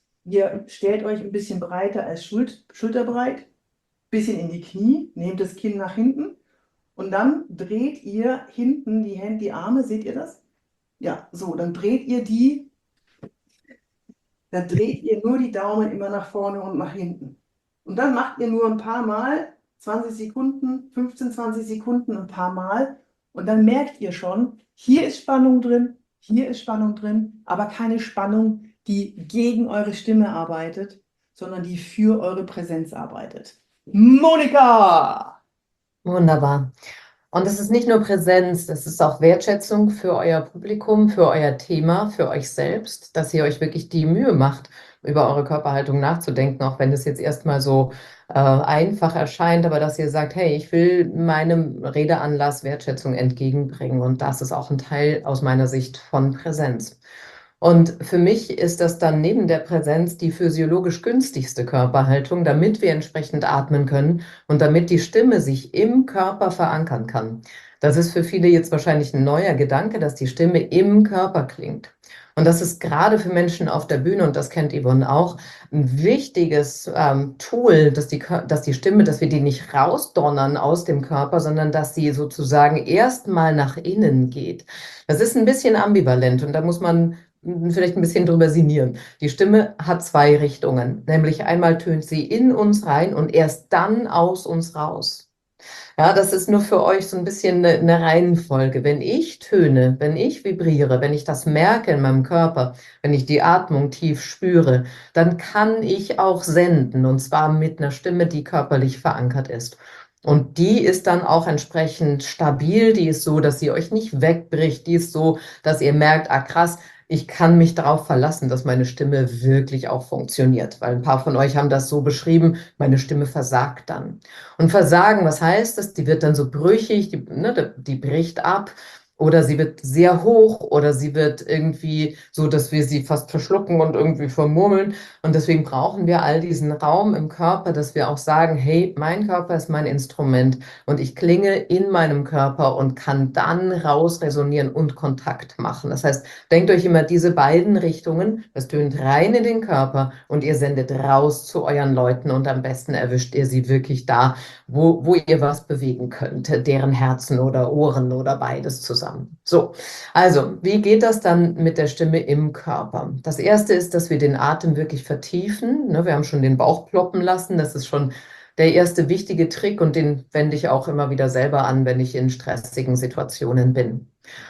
Ihr stellt euch ein bisschen breiter als Schul schulterbreit, bisschen in die Knie, nehmt das Kinn nach hinten und dann dreht ihr hinten die Hände, die Arme, seht ihr das? Ja, so, dann dreht ihr die dann dreht ihr nur die Daumen immer nach vorne und nach hinten. Und dann macht ihr nur ein paar Mal, zwanzig Sekunden, fünfzehn, zwanzig Sekunden, ein paar Mal. Und dann merkt ihr schon, hier ist Spannung drin, hier ist Spannung drin, aber keine Spannung, die gegen eure Stimme arbeitet, sondern die für eure Präsenz arbeitet. Monika! Wunderbar. Und es ist nicht nur Präsenz, das ist auch Wertschätzung für euer Publikum, für euer Thema, für euch selbst, dass ihr euch wirklich die Mühe macht, über eure Körperhaltung nachzudenken, auch wenn es jetzt erstmal so äh, einfach erscheint, aber dass ihr sagt, hey, ich will meinem Redeanlass Wertschätzung entgegenbringen. Und das ist auch ein Teil aus meiner Sicht von Präsenz. Und für mich ist das dann neben der Präsenz die physiologisch günstigste Körperhaltung, damit wir entsprechend atmen können und damit die Stimme sich im Körper verankern kann. Das ist für viele jetzt wahrscheinlich ein neuer Gedanke, dass die Stimme im Körper klingt. Und das ist gerade für Menschen auf der Bühne, und das kennt Yvonne auch, ein wichtiges ähm, Tool, dass die, dass die Stimme, dass wir die nicht rausdonnern aus dem Körper, sondern dass sie sozusagen erstmal nach innen geht. Das ist ein bisschen ambivalent und da muss man vielleicht ein bisschen drüber sinnieren. Die Stimme hat zwei Richtungen, nämlich einmal tönt sie in uns rein und erst dann aus uns raus. Ja, das ist nur für euch so ein bisschen eine, eine Reihenfolge. Wenn ich töne, wenn ich vibriere, wenn ich das merke in meinem Körper, wenn ich die Atmung tief spüre, dann kann ich auch senden, und zwar mit einer Stimme, die körperlich verankert ist. Und die ist dann auch entsprechend stabil, die ist so, dass sie euch nicht wegbricht, die ist so, dass ihr merkt, ah krass, ich kann mich darauf verlassen, dass meine Stimme wirklich auch funktioniert, weil ein paar von euch haben das so beschrieben, meine Stimme versagt dann. Und Versagen, was heißt das? Die wird dann so brüchig, die, ne, die bricht ab. Oder sie wird sehr hoch oder sie wird irgendwie so, dass wir sie fast verschlucken und irgendwie vermurmeln. Und deswegen brauchen wir all diesen Raum im Körper, dass wir auch sagen, hey, mein Körper ist mein Instrument und ich klinge in meinem Körper und kann dann raus resonieren und Kontakt machen. Das heißt, denkt euch immer diese beiden Richtungen. Das tönt rein in den Körper und ihr sendet raus zu euren Leuten und am besten erwischt ihr sie wirklich da, wo, wo ihr was bewegen könnt, deren Herzen oder Ohren oder beides zusammen. So, also, wie geht das dann mit der Stimme im Körper? Das erste ist, dass wir den Atem wirklich vertiefen. Ne, wir haben schon den Bauch ploppen lassen. Das ist schon der erste wichtige Trick und den wende ich auch immer wieder selber an, wenn ich in stressigen Situationen bin.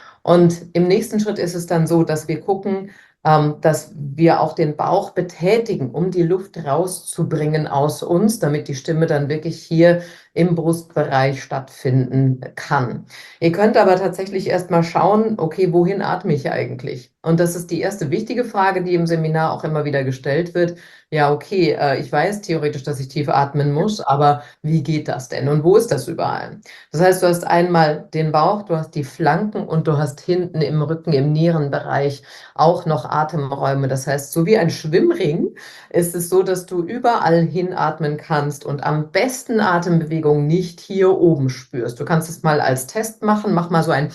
Und im nächsten Schritt ist es dann so, dass wir gucken, ähm, dass wir auch den Bauch betätigen, um die Luft rauszubringen aus uns, damit die Stimme dann wirklich hier im Brustbereich stattfinden kann. Ihr könnt aber tatsächlich erstmal schauen, okay, wohin atme ich eigentlich? Und das ist die erste wichtige Frage, die im Seminar auch immer wieder gestellt wird. Ja, okay, äh, ich weiß theoretisch, dass ich tief atmen muss, aber wie geht das denn? Und wo ist das überall? Das heißt, du hast einmal den Bauch, du hast die Flanken und du hast hinten im Rücken, im Nierenbereich auch noch Atemräume. Das heißt, so wie ein Schwimmring ist es so, dass du überall hinatmen kannst und am besten Atembewegungen nicht hier oben spürst. Du kannst es mal als Test machen. Mach mal so ein,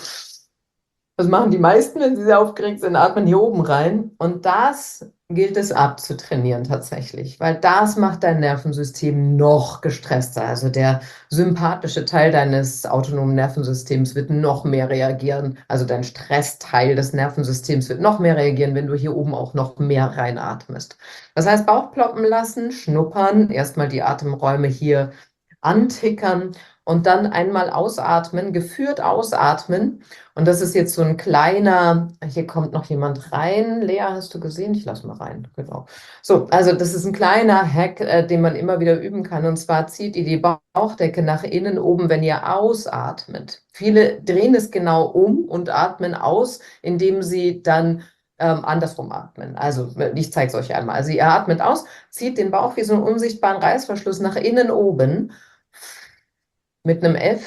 das machen die meisten, wenn sie sehr aufgeregt sind, atmen hier oben rein. Und das gilt es abzutrainieren tatsächlich, weil das macht dein Nervensystem noch gestresster. Also der sympathische Teil deines autonomen Nervensystems wird noch mehr reagieren. Also dein Stressteil des Nervensystems wird noch mehr reagieren, wenn du hier oben auch noch mehr reinatmest. Das heißt, Bauch ploppen lassen, schnuppern, erstmal die Atemräume hier antickern und dann einmal ausatmen, geführt ausatmen. Und das ist jetzt so ein kleiner, hier kommt noch jemand rein. Lea, hast du gesehen? Ich lasse mal rein. Genau. So, also das ist ein kleiner Hack, äh, den man immer wieder üben kann. Und zwar zieht ihr die Bauchdecke nach innen oben, wenn ihr ausatmet. Viele drehen es genau um und atmen aus, indem sie dann ähm, andersrum atmen. Also ich zeige es euch einmal. Also ihr atmet aus, zieht den Bauch wie so einen unsichtbaren Reißverschluss nach innen oben mit einem F.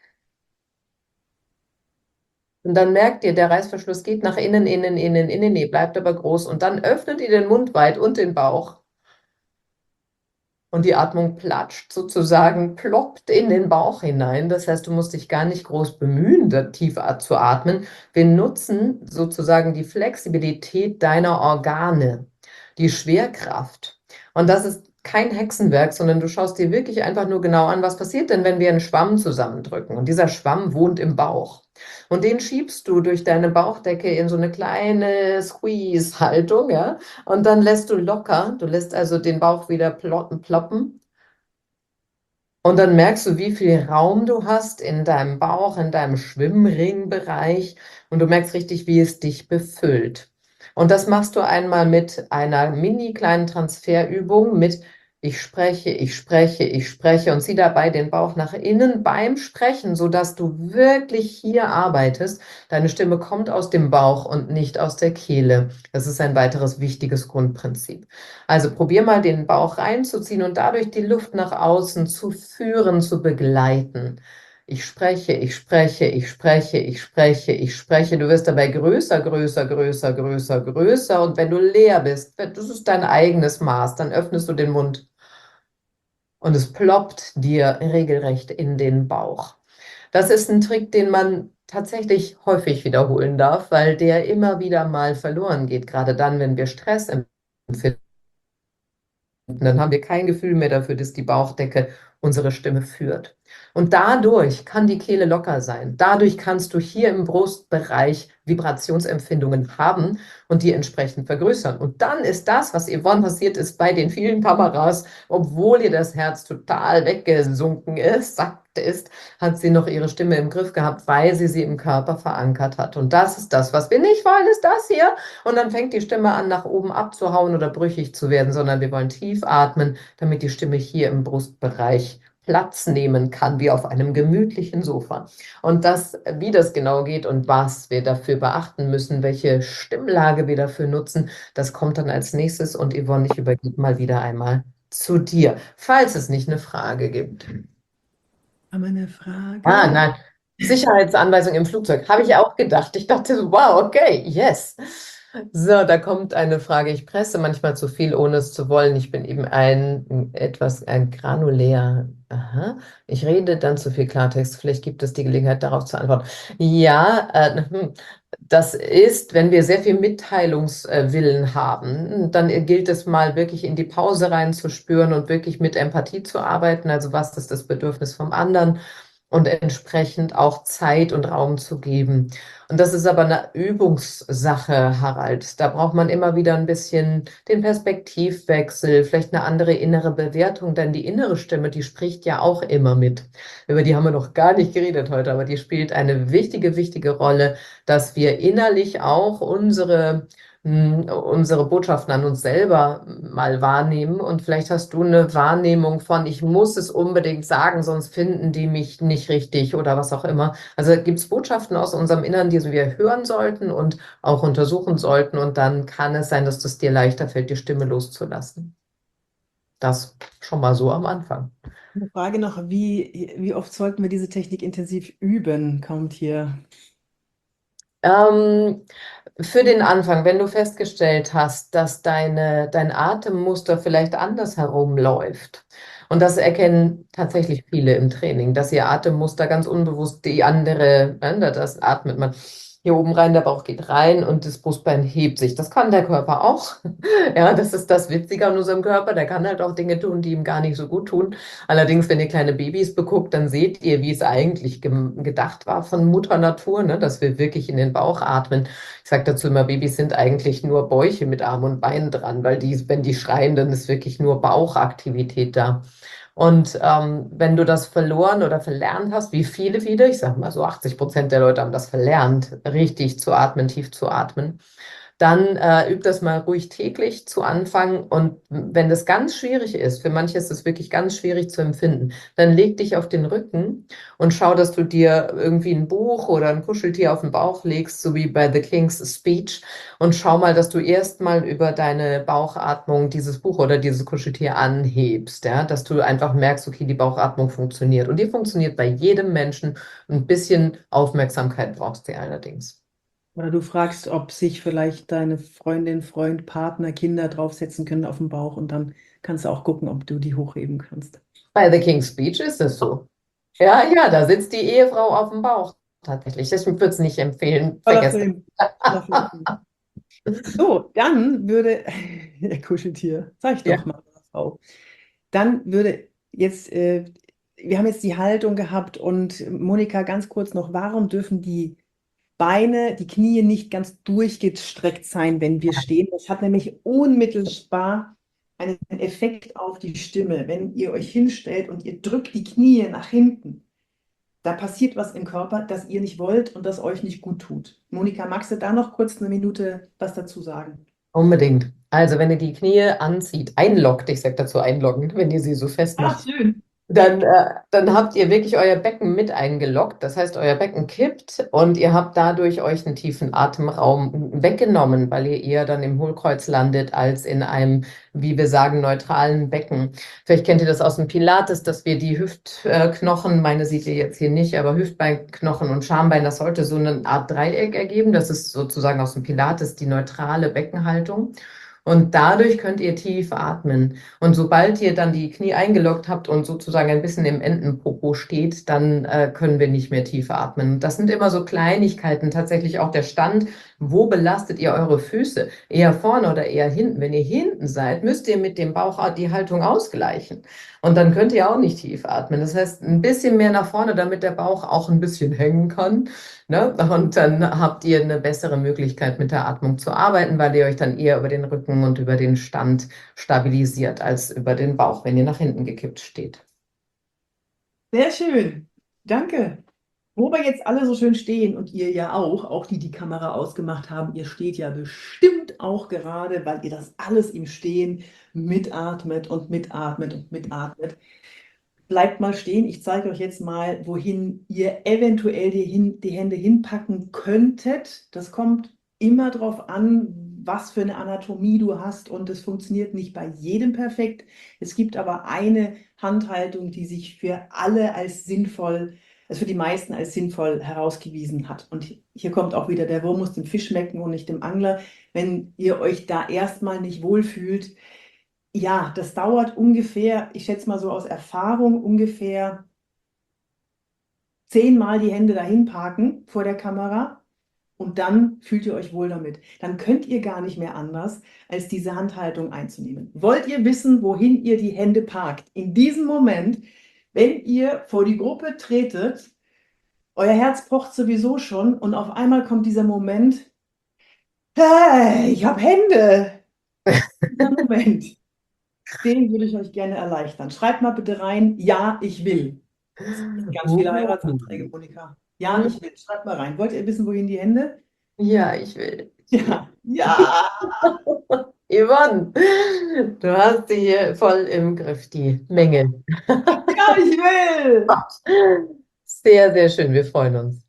Und dann merkt ihr, der Reißverschluss geht nach innen, innen, innen, innen, nee, bleibt aber groß. Und dann öffnet ihr den Mund weit und den Bauch. Und die Atmung platscht sozusagen, ploppt in den Bauch hinein. Das heißt, du musst dich gar nicht groß bemühen, da tief zu atmen. Wir nutzen sozusagen die Flexibilität deiner Organe, die Schwerkraft. Und das ist kein Hexenwerk, sondern du schaust dir wirklich einfach nur genau an, was passiert denn, wenn wir einen Schwamm zusammendrücken. Und dieser Schwamm wohnt im Bauch. Und den schiebst du durch deine Bauchdecke in so eine kleine Squeeze-Haltung, ja. Und dann lässt du locker, du lässt also den Bauch wieder ploppen, ploppen. Und dann merkst du, wie viel Raum du hast in deinem Bauch, in deinem Schwimmringbereich. Und du merkst richtig, wie es dich befüllt. Und das machst du einmal mit einer mini kleinen Transferübung mit ich spreche, ich spreche, ich spreche und zieh dabei den Bauch nach innen beim Sprechen, sodass du wirklich hier arbeitest. Deine Stimme kommt aus dem Bauch und nicht aus der Kehle. Das ist ein weiteres wichtiges Grundprinzip. Also probier mal den Bauch reinzuziehen und dadurch die Luft nach außen zu führen, zu begleiten. Ich spreche, ich spreche, ich spreche, ich spreche, ich spreche. Du wirst dabei größer, größer, größer, größer, größer. Und wenn du leer bist, das ist dein eigenes Maß, dann öffnest du den Mund und es ploppt dir regelrecht in den Bauch. Das ist ein Trick, den man tatsächlich häufig wiederholen darf, weil der immer wieder mal verloren geht, gerade dann, wenn wir Stress empfinden. Dann haben wir kein Gefühl mehr dafür, dass die Bauchdecke unsere Stimme führt. Und dadurch kann die Kehle locker sein. Dadurch kannst du hier im Brustbereich Vibrationsempfindungen haben und die entsprechend vergrößern. Und dann ist das, was Yvonne passiert ist bei den vielen Kameras, obwohl ihr das Herz total weggesunken ist, sackt ist, hat sie noch ihre Stimme im Griff gehabt, weil sie sie im Körper verankert hat. Und das ist das, was wir nicht wollen, ist das hier. Und dann fängt die Stimme an, nach oben abzuhauen oder brüchig zu werden, sondern wir wollen tief atmen, damit die Stimme hier im Brustbereich Platz nehmen kann, wie auf einem gemütlichen Sofa. Und das, wie das genau geht und was wir dafür beachten müssen, welche Stimmlage wir dafür nutzen, das kommt dann als nächstes. Und Yvonne, ich übergebe mal wieder einmal zu dir, falls es nicht eine Frage gibt. Aber eine Frage. Ah, nein. Sicherheitsanweisung im Flugzeug. Habe ich auch gedacht. Ich dachte, so, wow, okay, yes. So, da kommt eine Frage. Ich presse manchmal zu viel, ohne es zu wollen. Ich bin eben ein etwas ein granulär. Aha. Ich rede dann zu viel Klartext. Vielleicht gibt es die Gelegenheit, darauf zu antworten. Ja, äh, hm. Das ist, wenn wir sehr viel Mitteilungswillen haben, dann gilt es mal wirklich in die Pause reinzuspüren und wirklich mit Empathie zu arbeiten. Also was ist das Bedürfnis vom anderen? Und entsprechend auch Zeit und Raum zu geben. Und das ist aber eine Übungssache, Harald. Da braucht man immer wieder ein bisschen den Perspektivwechsel, vielleicht eine andere innere Bewertung, denn die innere Stimme, die spricht ja auch immer mit. Über die haben wir noch gar nicht geredet heute, aber die spielt eine wichtige, wichtige Rolle, dass wir innerlich auch unsere unsere Botschaften an uns selber mal wahrnehmen. Und vielleicht hast du eine Wahrnehmung von, ich muss es unbedingt sagen, sonst finden die mich nicht richtig oder was auch immer. Also gibt es Botschaften aus unserem Inneren, die wir hören sollten und auch untersuchen sollten. Und dann kann es sein, dass es dir leichter fällt, die Stimme loszulassen. Das schon mal so am Anfang. Eine Frage noch, wie, wie oft sollten wir diese Technik intensiv üben, kommt hier. Ähm, für den Anfang, wenn du festgestellt hast, dass deine, dein Atemmuster vielleicht anders herumläuft, und das erkennen tatsächlich viele im Training, dass ihr Atemmuster ganz unbewusst die andere, ne, das atmet man hier oben rein, der Bauch geht rein und das Brustbein hebt sich. Das kann der Körper auch. Ja, das ist das Witzige an unserem Körper. Der kann halt auch Dinge tun, die ihm gar nicht so gut tun. Allerdings, wenn ihr kleine Babys beguckt, dann seht ihr, wie es eigentlich gedacht war von Mutter Natur, ne, dass wir wirklich in den Bauch atmen. Ich sage dazu immer, Babys sind eigentlich nur Bäuche mit Arm und Beinen dran, weil die, wenn die schreien, dann ist wirklich nur Bauchaktivität da. Und ähm, wenn du das verloren oder verlernt hast, wie viele wieder, ich sage mal so achtzig Prozent der Leute haben das verlernt, richtig zu atmen, tief zu atmen, dann äh, üb das mal ruhig täglich zu Anfang. Und wenn das ganz schwierig ist, für manche ist es wirklich ganz schwierig zu empfinden, dann leg dich auf den Rücken und schau, dass du dir irgendwie ein Buch oder ein Kuscheltier auf den Bauch legst, so wie bei The King's Speech. Und schau mal, dass du erstmal über deine Bauchatmung dieses Buch oder dieses Kuscheltier anhebst, ja? Dass du einfach merkst, okay, die Bauchatmung funktioniert. Und die funktioniert bei jedem Menschen. Ein bisschen Aufmerksamkeit brauchst du allerdings. Oder du fragst, ob sich vielleicht deine Freundin, Freund, Partner, Kinder draufsetzen können auf den Bauch und dann kannst du auch gucken, ob du die hochheben kannst. Bei The King's Speech ist es so. Ja, ja, da sitzt die Ehefrau auf dem Bauch tatsächlich. Ich würde es nicht empfehlen. Toller Vergessen. Film. So, dann würde, ja, Kuscheltier, sag ich Ja. doch mal, Frau. Dann würde jetzt, äh, wir haben jetzt die Haltung gehabt und Monika, ganz kurz noch, warum dürfen die Beine, die Knie nicht ganz durchgestreckt sein, wenn wir stehen. Das hat nämlich unmittelbar einen Effekt auf die Stimme. Wenn ihr euch hinstellt und ihr drückt die Knie nach hinten, da passiert was im Körper, das ihr nicht wollt und das euch nicht gut tut. Monika, magst du da noch kurz eine Minute was dazu sagen? Unbedingt. Also, wenn ihr die Knie anzieht, einloggt, ich sage dazu einloggen, wenn ihr sie so Ah, festmacht, schön. dann, äh, dann habt ihr wirklich euer Becken mit eingeloggt. Das heißt, euer Becken kippt und ihr habt dadurch euch einen tiefen Atemraum weggenommen, weil ihr eher dann im Hohlkreuz landet als in einem, wie wir sagen, neutralen Becken. Vielleicht kennt ihr das aus dem Pilates, dass wir die Hüftknochen, meine seht ihr jetzt hier nicht, aber Hüftbeinknochen und Schambein, das sollte so eine Art Dreieck ergeben. Das ist sozusagen aus dem Pilates die neutrale Beckenhaltung. Und dadurch könnt ihr tief atmen. Und sobald ihr dann die Knie eingeloggt habt und sozusagen ein bisschen im Entenpopo steht, dann äh, können wir nicht mehr tief atmen. Das sind immer so Kleinigkeiten, tatsächlich auch der Stand. Wo belastet ihr eure Füße? Eher vorne oder eher hinten? Wenn ihr hinten seid, müsst ihr mit dem Bauch die Haltung ausgleichen. Und dann könnt ihr auch nicht tief atmen. Das heißt, ein bisschen mehr nach vorne, damit der Bauch auch ein bisschen hängen kann. Ne? Und dann habt ihr eine bessere Möglichkeit, mit der Atmung zu arbeiten, weil ihr euch dann eher über den Rücken und über den Stand stabilisiert, als über den Bauch, wenn ihr nach hinten gekippt steht. Sehr schön. Danke. Wo wir jetzt alle so schön stehen und ihr ja auch, auch die die Kamera ausgemacht haben, ihr steht ja bestimmt auch gerade, weil ihr das alles im Stehen mitatmet und mitatmet und mitatmet. Bleibt mal stehen. Ich zeige euch jetzt mal, wohin ihr eventuell die, hin, die Hände hinpacken könntet. Das kommt immer darauf an, was für eine Anatomie du hast und es funktioniert nicht bei jedem perfekt. Es gibt aber eine Handhaltung, die sich für alle als sinnvoll, also für die meisten als sinnvoll herausgewiesen hat. Und hier kommt auch wieder der Wurm muss dem Fisch schmecken und nicht dem Angler. Wenn ihr euch da erstmal nicht wohlfühlt, ja, das dauert ungefähr, ich schätze mal so aus Erfahrung, ungefähr zehnmal die Hände dahin parken vor der Kamera und dann fühlt ihr euch wohl damit. Dann könnt ihr gar nicht mehr anders, als diese Handhaltung einzunehmen. Wollt ihr wissen, wohin ihr die Hände parkt? In diesem Moment, wenn ihr vor die Gruppe tretet, euer Herz pocht sowieso schon und auf einmal kommt dieser Moment, hey, ich habe Hände. Dieser Moment. Den würde ich euch gerne erleichtern. Schreibt mal bitte rein, ja, ich will. Ganz viele Uh. Heiratsanträge, Monika. Ja, ich will. Schreibt mal rein. Wollt ihr wissen, wohin die Hände? Ja, ich will. Ich will. Ja, ja, Yvonne, du hast sie hier voll im Griff, die Menge. ja, ich will. Sehr, sehr schön. Wir freuen uns.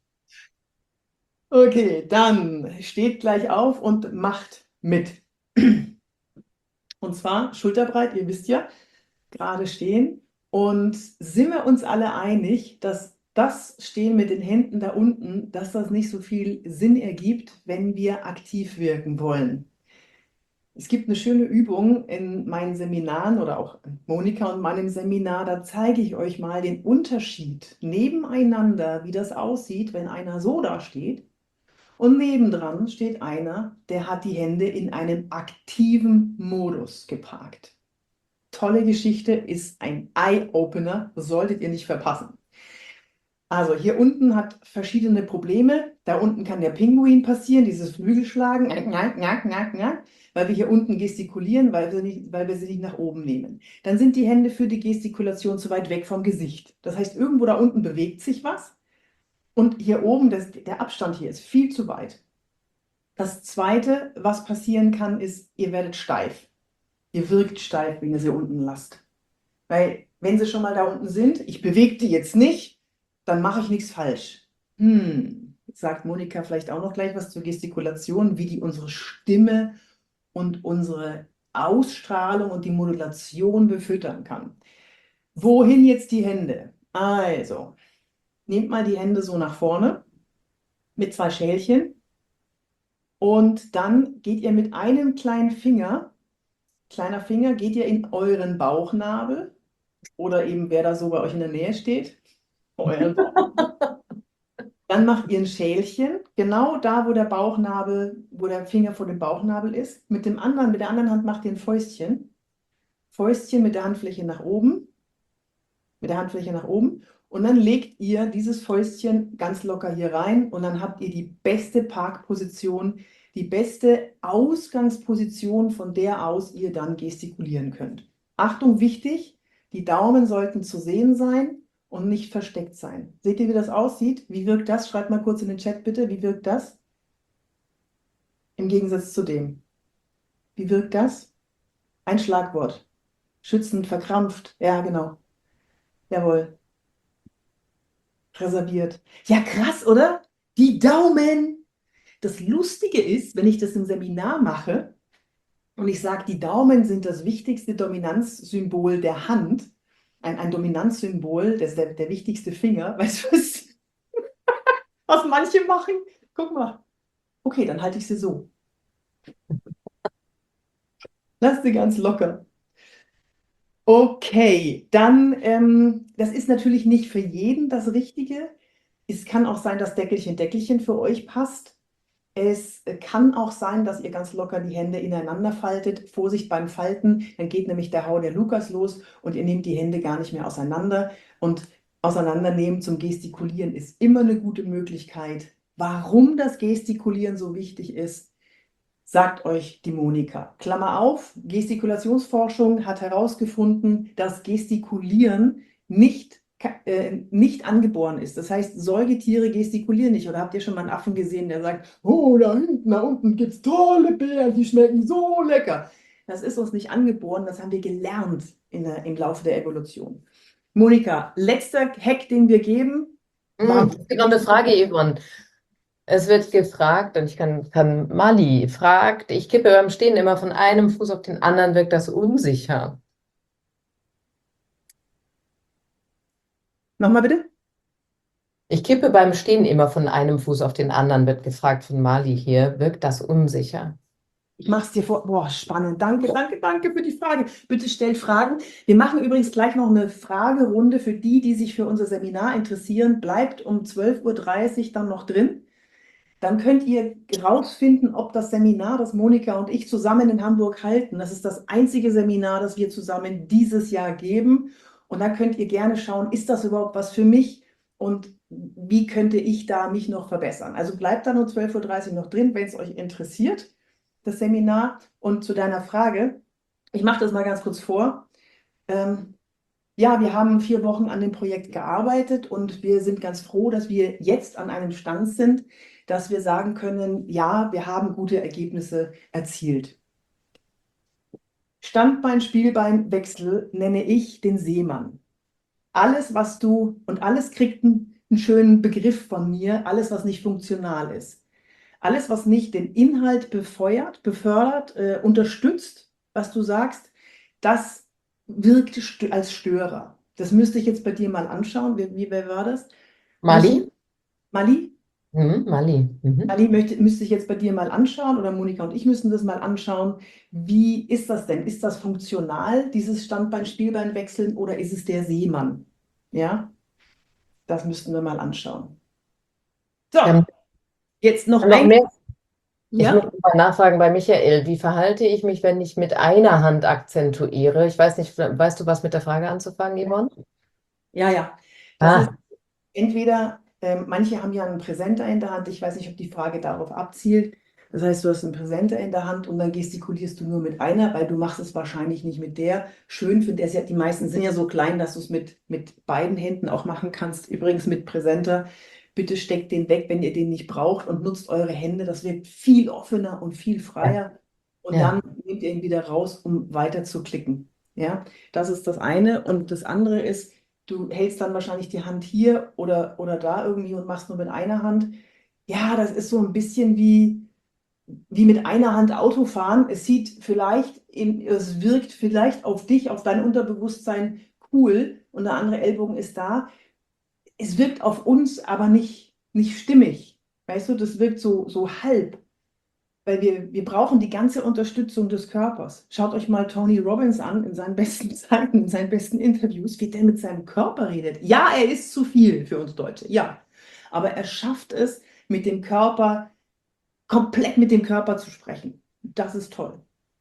Okay, dann steht gleich auf und macht mit. Und zwar schulterbreit, ihr wisst ja, gerade stehen. Und sind wir uns alle einig, dass das Stehen mit den Händen da unten, dass das nicht so viel Sinn ergibt, wenn wir aktiv wirken wollen. Es gibt eine schöne Übung in meinen Seminaren oder auch in Monika und meinem Seminar, da zeige ich euch mal den Unterschied nebeneinander, wie das aussieht, wenn einer so da steht und nebendran steht einer, der hat die Hände in einem aktiven Modus geparkt. Tolle Geschichte, ist ein Eye-Opener, solltet ihr nicht verpassen. Also hier unten hat verschiedene Probleme. Da unten kann der Pinguin passieren, dieses Flügelschlagen, weil wir hier unten gestikulieren, weil wir, nicht, weil wir sie nicht nach oben nehmen. Dann sind die Hände für die Gestikulation zu weit weg vom Gesicht. Das heißt, irgendwo da unten bewegt sich was und hier oben, das, der Abstand hier ist viel zu weit. Das Zweite, was passieren kann, ist, ihr werdet steif. Ihr wirkt steif, wenn ihr sie unten lasst. Weil wenn sie schon mal da unten sind, ich bewege die jetzt nicht, dann mache ich nichts falsch. Hm, jetzt sagt Monika vielleicht auch noch gleich was zur Gestikulation, wie die unsere Stimme und unsere Ausstrahlung und die Modulation befüttern kann. Wohin jetzt die Hände? Also, nehmt mal die Hände so nach vorne mit zwei Schälchen und dann geht ihr mit einem kleinen Finger, kleiner Finger, geht ihr in euren Bauchnabel oder eben wer da so bei euch in der Nähe steht, euren Bauchnabel. Dann macht ihr ein Schälchen, genau da, wo der Bauchnabel, wo der Finger vor dem Bauchnabel ist. Mit dem anderen, mit der anderen Hand macht ihr ein Fäustchen. Fäustchen mit der Handfläche nach oben. Mit der Handfläche nach oben. Und dann legt ihr dieses Fäustchen ganz locker hier rein und dann habt ihr die beste Parkposition, die beste Ausgangsposition, von der aus ihr dann gestikulieren könnt. Achtung, wichtig, die Daumen sollten zu sehen sein und nicht versteckt sein. Seht ihr, wie das aussieht? Wie wirkt das? Schreibt mal kurz in den Chat bitte, wie wirkt das? Im Gegensatz zu dem. Wie wirkt das? Ein Schlagwort. Schützend, verkrampft. Ja, genau. Jawohl. Reserviert. Ja, krass, oder? Die Daumen. Das Lustige ist, wenn ich das im Seminar mache und ich sage, die Daumen sind das wichtigste Dominanzsymbol der Hand, ein, ein Dominanzsymbol, das ist der, der wichtigste Finger, weißt du, was, was manche machen? Guck mal. Okay, dann halte ich sie so. Lass sie ganz locker. Okay, dann, ähm, das ist natürlich nicht für jeden das Richtige. Es kann auch sein, dass Deckelchen, Deckelchen für euch passt. Es kann auch sein, dass ihr ganz locker die Hände ineinander faltet. Vorsicht beim Falten, dann geht nämlich der Hau der Lukas los und ihr nehmt die Hände gar nicht mehr auseinander. Und auseinandernehmen zum Gestikulieren ist immer eine gute Möglichkeit. Warum das Gestikulieren so wichtig ist, sagt euch die Monika. Klammer auf, Gestikulationsforschung hat herausgefunden, dass Gestikulieren nicht, äh, nicht angeboren ist. Das heißt, Säugetiere gestikulieren nicht. Oder habt ihr schon mal einen Affen gesehen, der sagt, oh, da hinten, da unten gibt es tolle Beeren, die schmecken so lecker. Das ist uns nicht angeboren, das haben wir gelernt in der, im Laufe der Evolution. Monika, letzter Hack, den wir geben. Hm, es gibt noch eine Frage, Yvonne. Es wird gefragt, und ich kann, kann Mali fragt, ich kippe beim Stehen immer von einem Fuß auf den anderen, wirkt das unsicher? Nochmal bitte? Ich kippe beim Stehen immer von einem Fuß auf den anderen, wird gefragt von Mali hier. Wirkt das unsicher? Ich mache es dir vor. Boah, spannend. Danke, danke, danke für die Frage. Bitte stellt Fragen. Wir machen übrigens gleich noch eine Fragerunde für die, die sich für unser Seminar interessieren. Bleibt um zwölf Uhr dreißig dann noch drin. Dann könnt ihr herausfinden, ob das Seminar, das Monika und ich zusammen in Hamburg halten, das ist das einzige Seminar, das wir zusammen dieses Jahr geben. Und da könnt ihr gerne schauen, ist das überhaupt was für mich und wie könnte ich da mich noch verbessern? Also bleibt dann um zwölf Uhr dreißig noch drin, wenn es euch interessiert, das Seminar. Und zu deiner Frage, ich mache das mal ganz kurz vor. Ähm, ja, wir haben vier Wochen an dem Projekt gearbeitet und wir sind ganz froh, dass wir jetzt an einem Stand sind, dass wir sagen können, ja, wir haben gute Ergebnisse erzielt. Standbein, Spielbein, Wechsel nenne ich den Seemann. Alles, was du, und alles kriegt einen, einen schönen Begriff von mir, alles, was nicht funktional ist. Alles, was nicht den Inhalt befeuert, befördert, äh, unterstützt, was du sagst, das wirkt st- als Störer. Das müsste ich jetzt bei dir mal anschauen. Wie, wie wer war das? Mali? Mali? Mhm, Mali. Mhm. Ali möchte, müsste ich jetzt bei dir mal anschauen oder Monika und ich müssen das mal anschauen. Wie ist das denn? Ist das funktional, dieses Standbein-Spielbein-Wechseln oder ist es der Seemann? Ja, das müssten wir mal anschauen. So, Wir haben jetzt noch noch ein. mehr. Ich Ja, muss mal nachfragen bei Michael, wie verhalte ich mich, wenn ich mit einer Hand akzentuiere? Ich weiß nicht, weißt du, was mit der Frage anzufangen, Yvonne? ja, ja. Das ist Ah, entweder, ähm, manche haben ja einen Präsenter in der Hand. Ich weiß nicht, ob die Frage darauf abzielt. Das heißt, du hast einen Präsenter in der Hand und dann gestikulierst du nur mit einer, weil du machst es wahrscheinlich nicht mit der. Schön finde ich, ja, die meisten sind ja so klein, dass du es mit, mit beiden Händen auch machen kannst. Übrigens mit Präsenter. Bitte steckt den weg, wenn ihr den nicht braucht und nutzt eure Hände. Das wird viel offener und viel ja, freier. Und ja. dann nehmt ihr ihn wieder raus, um weiter zu klicken. Ja, das ist das eine. Und das andere ist, du hältst dann wahrscheinlich die Hand hier oder, oder da irgendwie und machst nur mit einer Hand. Ja, das ist so ein bisschen wie, wie mit einer Hand Autofahren. Es sieht vielleicht, in, es wirkt vielleicht auf dich, auf dein Unterbewusstsein cool und der andere Ellbogen ist da. Es wirkt auf uns aber nicht, nicht stimmig. Weißt du, das wirkt so, so halb. Weil wir, wir brauchen die ganze Unterstützung des Körpers. Schaut euch mal Tony Robbins an in seinen besten Zeiten, in seinen besten Interviews, wie der mit seinem Körper redet. Ja, er ist zu viel für uns Deutsche, ja. Aber er schafft es, mit dem Körper, komplett mit dem Körper zu sprechen. Das ist toll.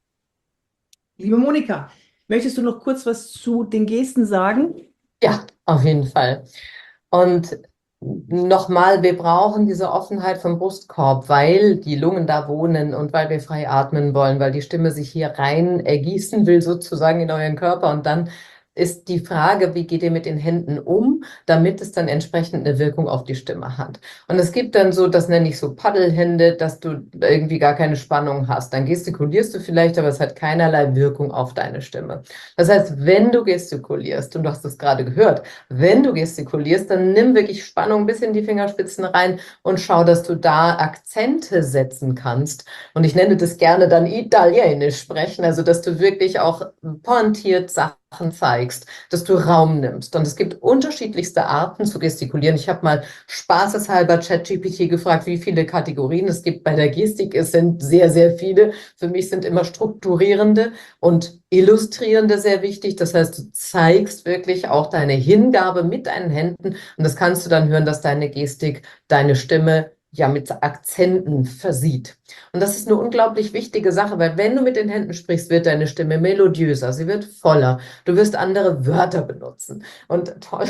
Liebe Monika, möchtest du noch kurz was zu den Gesten sagen? Ja, auf jeden Fall. Und nochmal, wir brauchen diese Offenheit vom Brustkorb, weil die Lungen da wohnen und weil wir frei atmen wollen, weil die Stimme sich hier rein ergießen will, sozusagen in euren Körper. Und dann ist die Frage, wie geht ihr mit den Händen um, damit es dann entsprechend eine Wirkung auf die Stimme hat. Und es gibt dann so, das nenne ich so Paddelhände, dass du irgendwie gar keine Spannung hast. Dann gestikulierst du vielleicht, aber es hat keinerlei Wirkung auf deine Stimme. Das heißt, wenn du gestikulierst, und du hast es gerade gehört, wenn du gestikulierst, dann nimm wirklich Spannung bis in die Fingerspitzen rein und schau, dass du da Akzente setzen kannst. Und ich nenne das gerne dann Italienisch sprechen, also dass du wirklich auch pointiert Sachen zeigst, dass du Raum nimmst. Und es gibt unterschiedlichste Arten zu gestikulieren. Ich habe mal spaßeshalber ChatGPT gefragt, wie viele Kategorien es gibt bei der Gestik. Es sind sehr, sehr viele. Für mich sind immer strukturierende und illustrierende sehr wichtig. Das heißt, du zeigst wirklich auch deine Hingabe mit deinen Händen. Und das kannst du dann hören, dass deine Gestik, deine Stimme ja mit Akzenten versieht. Und das ist eine unglaublich wichtige Sache, weil wenn du mit den Händen sprichst, wird deine Stimme melodiöser, sie wird voller, du wirst andere Wörter benutzen. Und toll.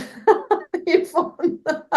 Yvonne.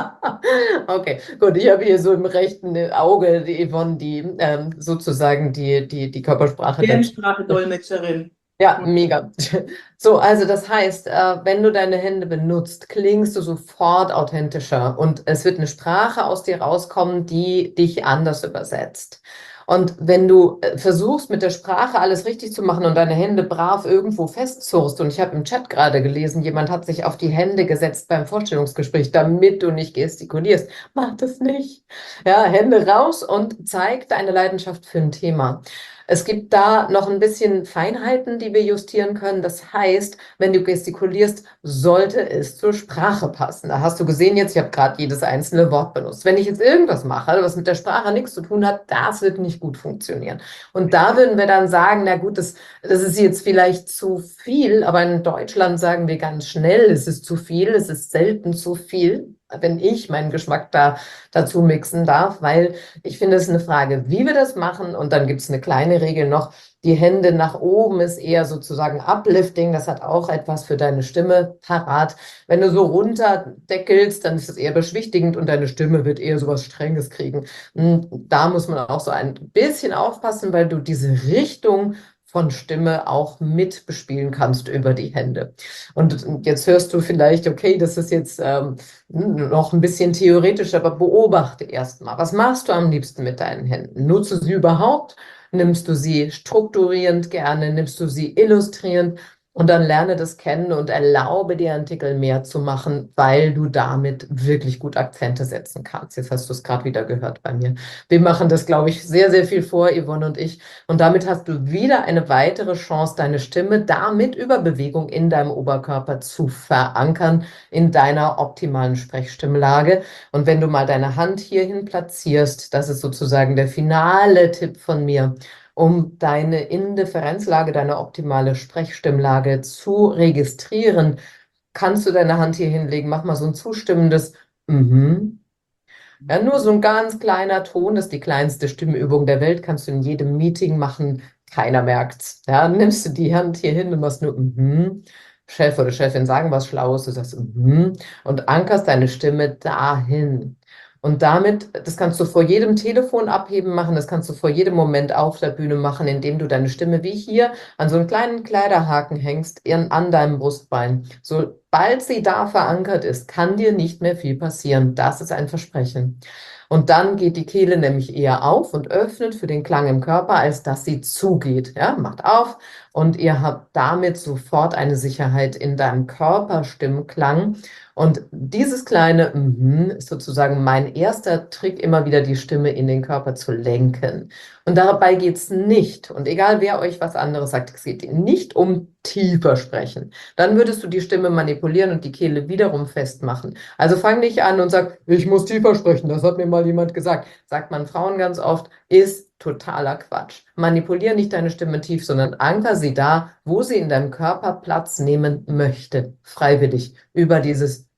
Okay, gut, ich habe hier so im rechten Auge die Yvonne, die ähm, sozusagen die, die, die Körpersprache der Gebärdensprache-Dolmetscherin. Ja, mega. So, also das heißt, äh, wenn du deine Hände benutzt, klingst du sofort authentischer und es wird eine Sprache aus dir rauskommen, die dich anders übersetzt. Und wenn du äh, versuchst, mit der Sprache alles richtig zu machen und deine Hände brav irgendwo festzurrst, und ich habe im Chat gerade gelesen, jemand hat sich auf die Hände gesetzt beim Vorstellungsgespräch, damit du nicht gestikulierst. Mach das nicht. Ja, Hände raus und zeig deine Leidenschaft für ein Thema. Es gibt da noch ein bisschen Feinheiten, die wir justieren können. Das heißt, wenn du gestikulierst, sollte es zur Sprache passen. Da hast du gesehen jetzt, ich habe gerade jedes einzelne Wort benutzt. Wenn ich jetzt irgendwas mache, was mit der Sprache nichts zu tun hat, das wird nicht gut funktionieren. Und da würden wir dann sagen, na gut, das, das ist jetzt vielleicht zu viel, aber in Deutschland sagen wir ganz schnell, es ist zu viel, es ist selten zu viel, wenn ich meinen Geschmack da dazu mixen darf, weil ich finde, es ist eine Frage, wie wir das machen. Und dann gibt es eine kleine Regel noch, die Hände nach oben ist eher sozusagen Uplifting, das hat auch etwas für deine Stimme parat. Wenn du so runterdeckelst, dann ist es eher beschwichtigend und deine Stimme wird eher sowas Strenges kriegen. Und da muss man auch so ein bisschen aufpassen, weil du diese Richtung von Stimme auch mit bespielen kannst über die Hände. Und jetzt hörst du vielleicht, okay, das ist jetzt ähm, noch ein bisschen theoretisch, aber beobachte erstmal. Was machst du am liebsten mit deinen Händen? Nutzt du sie überhaupt? Nimmst du sie strukturierend gerne? Nimmst du sie illustrierend? Und dann lerne das kennen und erlaube dir, Artikel mehr zu machen, weil du damit wirklich gut Akzente setzen kannst. Jetzt hast du es gerade wieder gehört bei mir. Wir machen das, glaube ich, sehr, sehr viel vor, Yvonne und ich. Und damit hast du wieder eine weitere Chance, deine Stimme damit über Bewegung in deinem Oberkörper zu verankern, in deiner optimalen Sprechstimmlage. Und wenn du mal deine Hand hierhin platzierst, das ist sozusagen der finale Tipp von mir, um deine Indifferenzlage, deine optimale Sprechstimmlage zu registrieren, kannst du deine Hand hier hinlegen. Mach mal so ein zustimmendes Mhm. Ja, nur so ein ganz kleiner Ton, das ist die kleinste Stimmübung der Welt, kannst du in jedem Meeting machen, keiner merkt's. Ja, nimmst du die Hand hier hin und machst nur Mhm. Chef oder Chefin sagen was Schlaues, du sagst Mhm. und ankerst deine Stimme dahin. Und damit, das kannst du vor jedem Telefon abheben machen, das kannst du vor jedem Moment auf der Bühne machen, indem du deine Stimme wie hier an so einen kleinen Kleiderhaken hängst, in, an deinem Brustbein. Sobald sie da verankert ist, kann dir nicht mehr viel passieren. Das ist ein Versprechen. Und dann geht die Kehle nämlich eher auf und öffnet für den Klang im Körper, als dass sie zugeht. Ja, macht auf und ihr habt damit sofort eine Sicherheit in deinem Körperstimmklang. Und dieses kleine Mhm ist sozusagen mein erster Trick, immer wieder die Stimme in den Körper zu lenken. Und dabei geht es nicht, und egal wer euch was anderes sagt, es geht nicht um tiefer sprechen. Dann würdest du die Stimme manipulieren und die Kehle wiederum festmachen. Also fang nicht an und sag, ich muss tiefer sprechen, das hat mir mal jemand gesagt. Sagt man Frauen ganz oft, ist totaler Quatsch. Manipulier nicht deine Stimme tief, sondern anker sie da, wo sie in deinem Körper Platz nehmen möchte. Freiwillig. Über dieses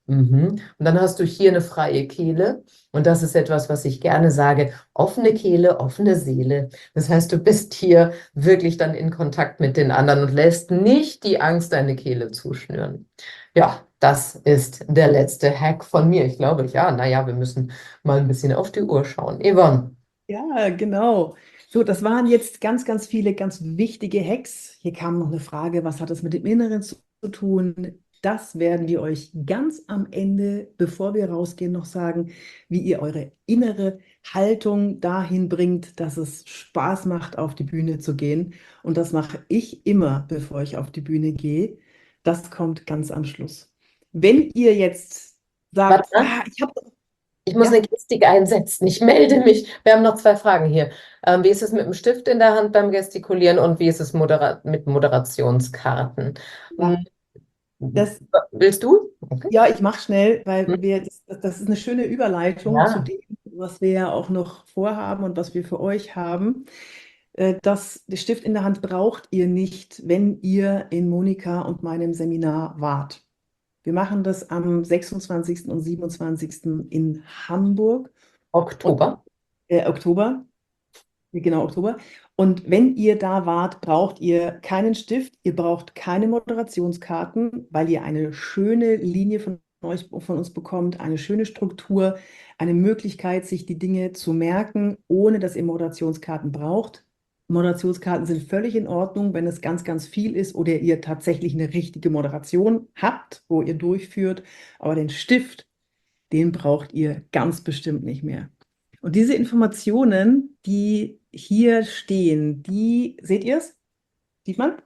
Mhm. Und dann hast du hier eine freie Kehle. Und das ist etwas, was ich gerne sage. Offene Kehle, offene Seele. Das heißt, du bist hier wirklich dann in Kontakt mit den anderen und lässt nicht die Angst deine Kehle zuschnüren. Ja, das ist der letzte Hack von mir. Ich glaube, ja, naja, wir müssen mal ein bisschen auf die Uhr schauen. Yvonne. Ja, genau. So, das waren jetzt ganz, ganz viele ganz wichtige Hacks. Hier kam noch eine Frage, was hat das mit dem Inneren zu tun? Das werden wir euch ganz am Ende, bevor wir rausgehen, noch sagen, wie ihr eure innere Haltung dahin bringt, dass es Spaß macht, auf die Bühne zu gehen. Und das mache ich immer, bevor ich auf die Bühne gehe. Das kommt ganz am Schluss. Wenn ihr jetzt Warte sagt, mal. ah, ich habe, Ich muss ja, eine Gestik einsetzen. Ich melde mich. Wir haben noch zwei Fragen hier. Ähm, wie ist es mit dem Stift in der Hand beim Gestikulieren und wie ist es modera mit Moderationskarten? Hm, ja, das willst du? Okay. Ja, ich mache schnell, Hm, weil wir, das, das ist eine schöne Überleitung zu ja, dem, was wir ja auch noch vorhaben und was wir für euch haben. Äh, Das, der Stift in der Hand braucht ihr nicht, wenn ihr in Monika und meinem Seminar wart. Wir machen das am sechsundzwanzigsten und siebenundzwanzigsten in Hamburg und Oktober. äh, Oktober. Genau, Oktober. Und wenn ihr da wart, braucht ihr keinen Stift, ihr braucht keine Moderationskarten, weil ihr eine schöne Linie von euch, von uns bekommt, eine schöne Struktur, eine Möglichkeit, sich die Dinge zu merken, ohne dass ihr Moderationskarten braucht. Moderationskarten sind völlig in Ordnung, wenn es ganz, ganz viel ist oder ihr tatsächlich eine richtige Moderation habt, wo ihr durchführt. Aber den Stift, den braucht ihr ganz bestimmt nicht mehr. Und diese Informationen, die hier stehen, die, seht ihr es? Sieht man?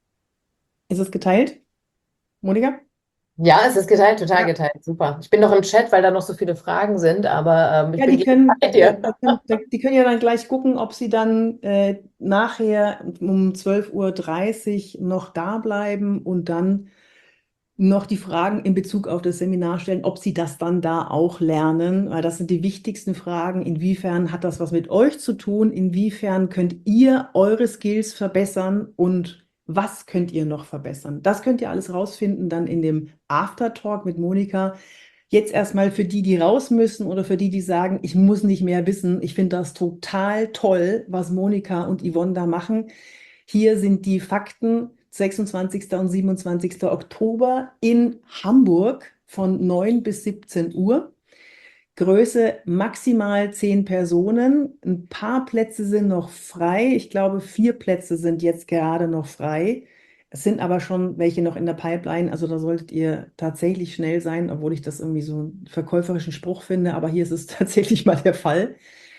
Ist es geteilt? Monika? Ja, es ist geteilt, total Ja. geteilt. Super. Ich bin noch im Chat, weil da noch so viele Fragen sind, aber ähm, ich Ja, bin die können, bei da, dir. da können, da, die können ja dann gleich gucken, ob sie dann äh, nachher um zwölf Uhr dreißig noch da bleiben und dann noch die Fragen in Bezug auf das Seminar stellen, ob Sie das dann da auch lernen, weil das sind die wichtigsten Fragen. Inwiefern hat das was mit euch zu tun? Inwiefern könnt ihr eure Skills verbessern und was könnt ihr noch verbessern? Das könnt ihr alles rausfinden dann in dem Aftertalk mit Monika. Jetzt erstmal für die, die raus müssen oder für die, die sagen, ich muss nicht mehr wissen. Ich finde das total toll, was Monika und Yvonne da machen. Hier sind die Fakten. sechsundzwanzigsten und siebenundzwanzigsten Oktober in Hamburg von neun bis siebzehn Uhr. Größe maximal zehn Personen. Ein paar Plätze sind noch frei. Ich glaube, vier Plätze sind jetzt gerade noch frei. Es sind aber schon welche noch in der Pipeline. Also da solltet ihr tatsächlich schnell sein, obwohl ich das irgendwie so einen verkäuferischen Spruch finde. Aber hier ist es tatsächlich mal der Fall.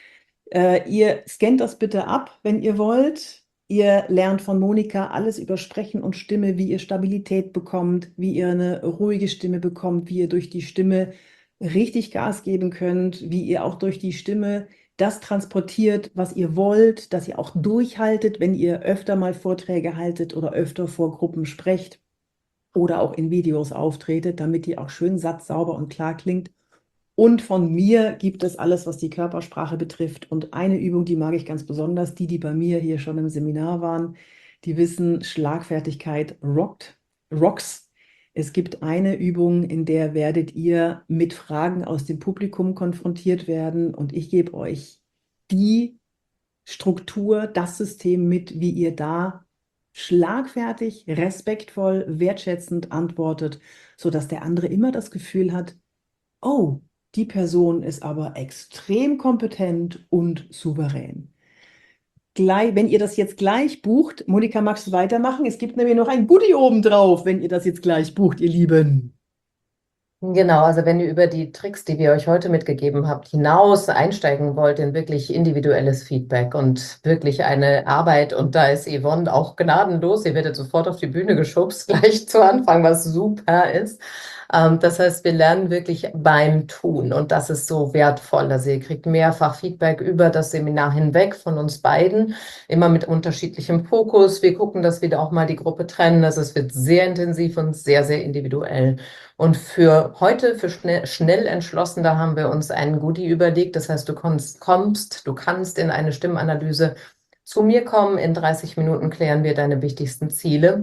Äh, ihr scannt das bitte ab, wenn ihr wollt. Ihr lernt von Monika alles über Sprechen und Stimme, wie ihr Stabilität bekommt, wie ihr eine ruhige Stimme bekommt, wie ihr durch die Stimme richtig Gas geben könnt, wie ihr auch durch die Stimme das transportiert, was ihr wollt, dass ihr auch durchhaltet, wenn ihr öfter mal Vorträge haltet oder öfter vor Gruppen sprecht oder auch in Videos auftretet, damit die auch schön satzsauber und klar klingt. Und von mir gibt es alles, was die Körpersprache betrifft. Und eine Übung, die mag ich ganz besonders, die, die bei mir hier schon im Seminar waren, die wissen, Schlagfertigkeit rockt, rocks. Es gibt eine Übung, in der werdet ihr mit Fragen aus dem Publikum konfrontiert werden und ich gebe euch die Struktur, das System mit, wie ihr da schlagfertig, respektvoll, wertschätzend antwortet, sodass der andere immer das Gefühl hat, oh, die Person ist aber extrem kompetent und souverän. Gleich, wenn ihr das jetzt gleich bucht, Monika, magst du weitermachen? Es gibt nämlich noch ein Goodie obendrauf, wenn ihr das jetzt gleich bucht, ihr Lieben. Genau, also wenn ihr über die Tricks, die wir euch heute mitgegeben habt, hinaus einsteigen wollt in wirklich individuelles Feedback und wirklich eine Arbeit, und da ist Yvonne auch gnadenlos, ihr werdet sofort auf die Bühne geschubst, gleich zu Anfang, was super ist. Ähm, das heißt, wir lernen wirklich beim Tun und das ist so wertvoll. Also ihr kriegt mehrfach Feedback über das Seminar hinweg von uns beiden, immer mit unterschiedlichem Fokus. Wir gucken, dass wir da auch mal die Gruppe trennen. Also es wird sehr intensiv und sehr, sehr individuell. Und für heute, für schnell, schnell entschlossen, da haben wir uns einen Goodie überlegt. Das heißt, du kommst, kommst, du kannst in eine Stimmanalyse zu mir kommen. In dreißig Minuten klären wir deine wichtigsten Ziele.